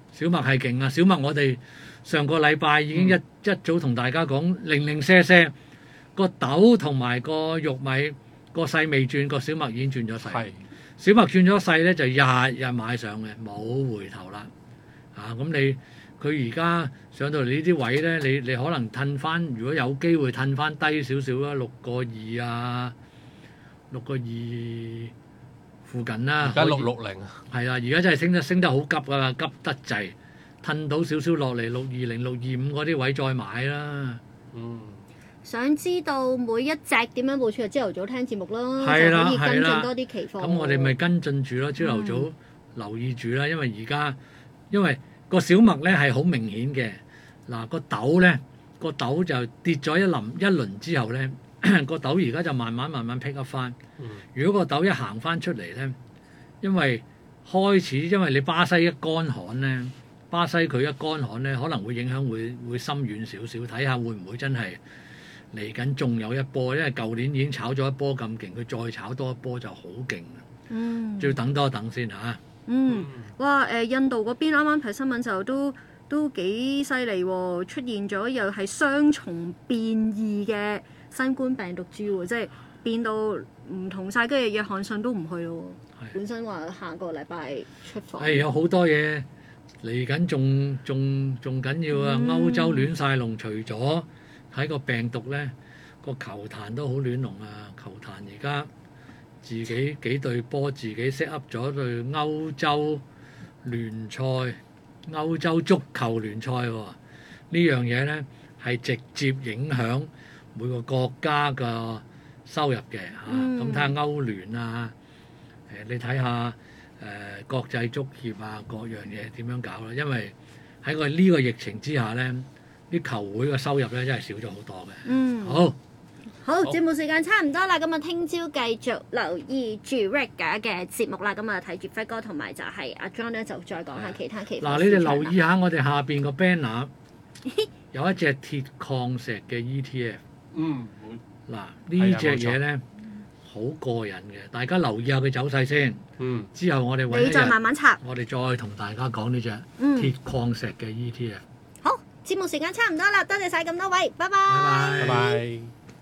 小麥係勁啊！小麥我哋上個禮拜已經一、嗯、一早同大家講，零零舍舍個豆同埋個玉米個勢未轉，個小麥已經轉咗勢。 係小麥轉咗勢咧，就日日買上嘅，冇回頭啦。啊，咁你佢而家上到嚟呢啲位咧，你你可能褪翻，如果有機會褪翻低少少啦，六個二啊，六個二附近啦。 而家六六零啊。 係啊，而家真係升得升得好急啊，急得滯，褪到少少落嚟，六二零、六二五嗰啲位再買啦。 嗯。 想知道每一隻點樣部署，就朝頭早聽節目咯， 係啦就可以跟進多啲期貨。 咁我哋咪跟進住咯，朝頭早、嗯、留意住啦，因為而家因為個小麥咧係好明顯嘅，嗱個豆咧個豆就跌咗一輪一輪之後咧，個豆而家就慢慢慢慢 pick up 翻。如果個豆一行翻出嚟咧，因為開始因為你巴西一乾旱咧，巴西佢一乾旱咧可能會影響會會深遠少少，睇下會唔會真係嚟緊仲有一波，因為舊年已經炒咗一波咁勁，佢再炒多一波就好勁啦。嗯，要等多等先嚇、啊。 嗯，哇！誒、呃，印度嗰邊啱啱睇新聞就都都幾犀利喎，出現咗又係雙重變異嘅新冠病毒株喎，即係變到唔同晒，跟住約翰遜都唔去咯。係。本身話下個禮拜出訪。係有好多嘢嚟緊，仲仲仲緊要啊！嗯、歐洲亂晒龍，除咗睇個病毒咧，個球壇都好亂龍啊！球壇而家自己幾隊波自己 set up 咗對歐洲聯賽、歐洲足球聯賽喎、哦，呢樣嘢咧係直接影響每個國家嘅收入嘅嚇。咁睇下歐聯啊，誒、呃、你睇下誒、呃、國際足協啊，各樣嘢點樣搞啦？因為喺個呢個疫情之下咧，啲球會嘅收入咧真係少咗好多嘅。嗯，好， 好，節目時間差唔多啦，咁啊聽朝繼續留意住 Regga 嘅節目啦，咁啊睇住 Fred 哥同埋就係阿 John 咧，就再講下其他期貨。 嗱，你哋留意下我哋下邊個 banner 有一隻鐵礦石嘅 E T F。嗯，嗱呢隻嘢咧好過癮嘅，大家留意下佢走勢先。嗯，之後我哋揾一日， 你再慢慢拆， 我哋再同大家講呢隻鐵礦石嘅 E T F。 好，節目時間差唔多啦，多謝晒咁多位，拜拜。 拜拜。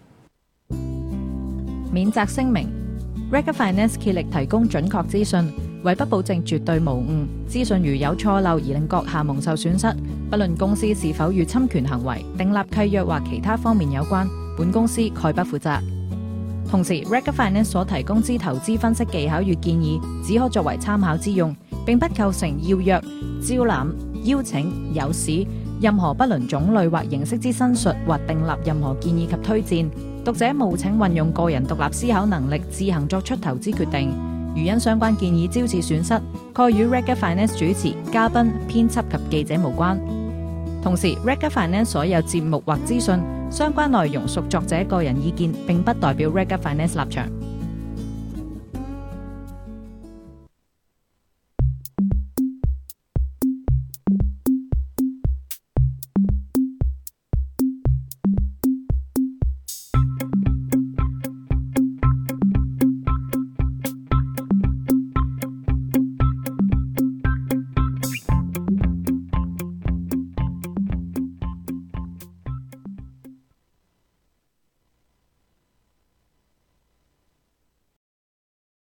免責聲明 Regga Finance 竭力提供準確資訊，為不保證絕對無誤，資訊如有錯漏而令閣下蒙受損失，不論公司是否與侵權行為、訂立契約或其他方面有關，本公司概不負責。同時 Regga Finance 所提供之投資分析技巧與建議，只可作為參考之用，並不構成要約、招攬、邀請、誘使任何不論種類或形式之申述或訂立任何建議及推薦。讀者務請運用個人獨立思考能力，自行作出投資決定。如因相關建議招致損失，概與 Regga Finance 主持、嘉賓、編輯及記者無關。同時 Regga Finance 所有節目或資訊相關內容屬作者個人意見，並不代表 Regga Finance 立場。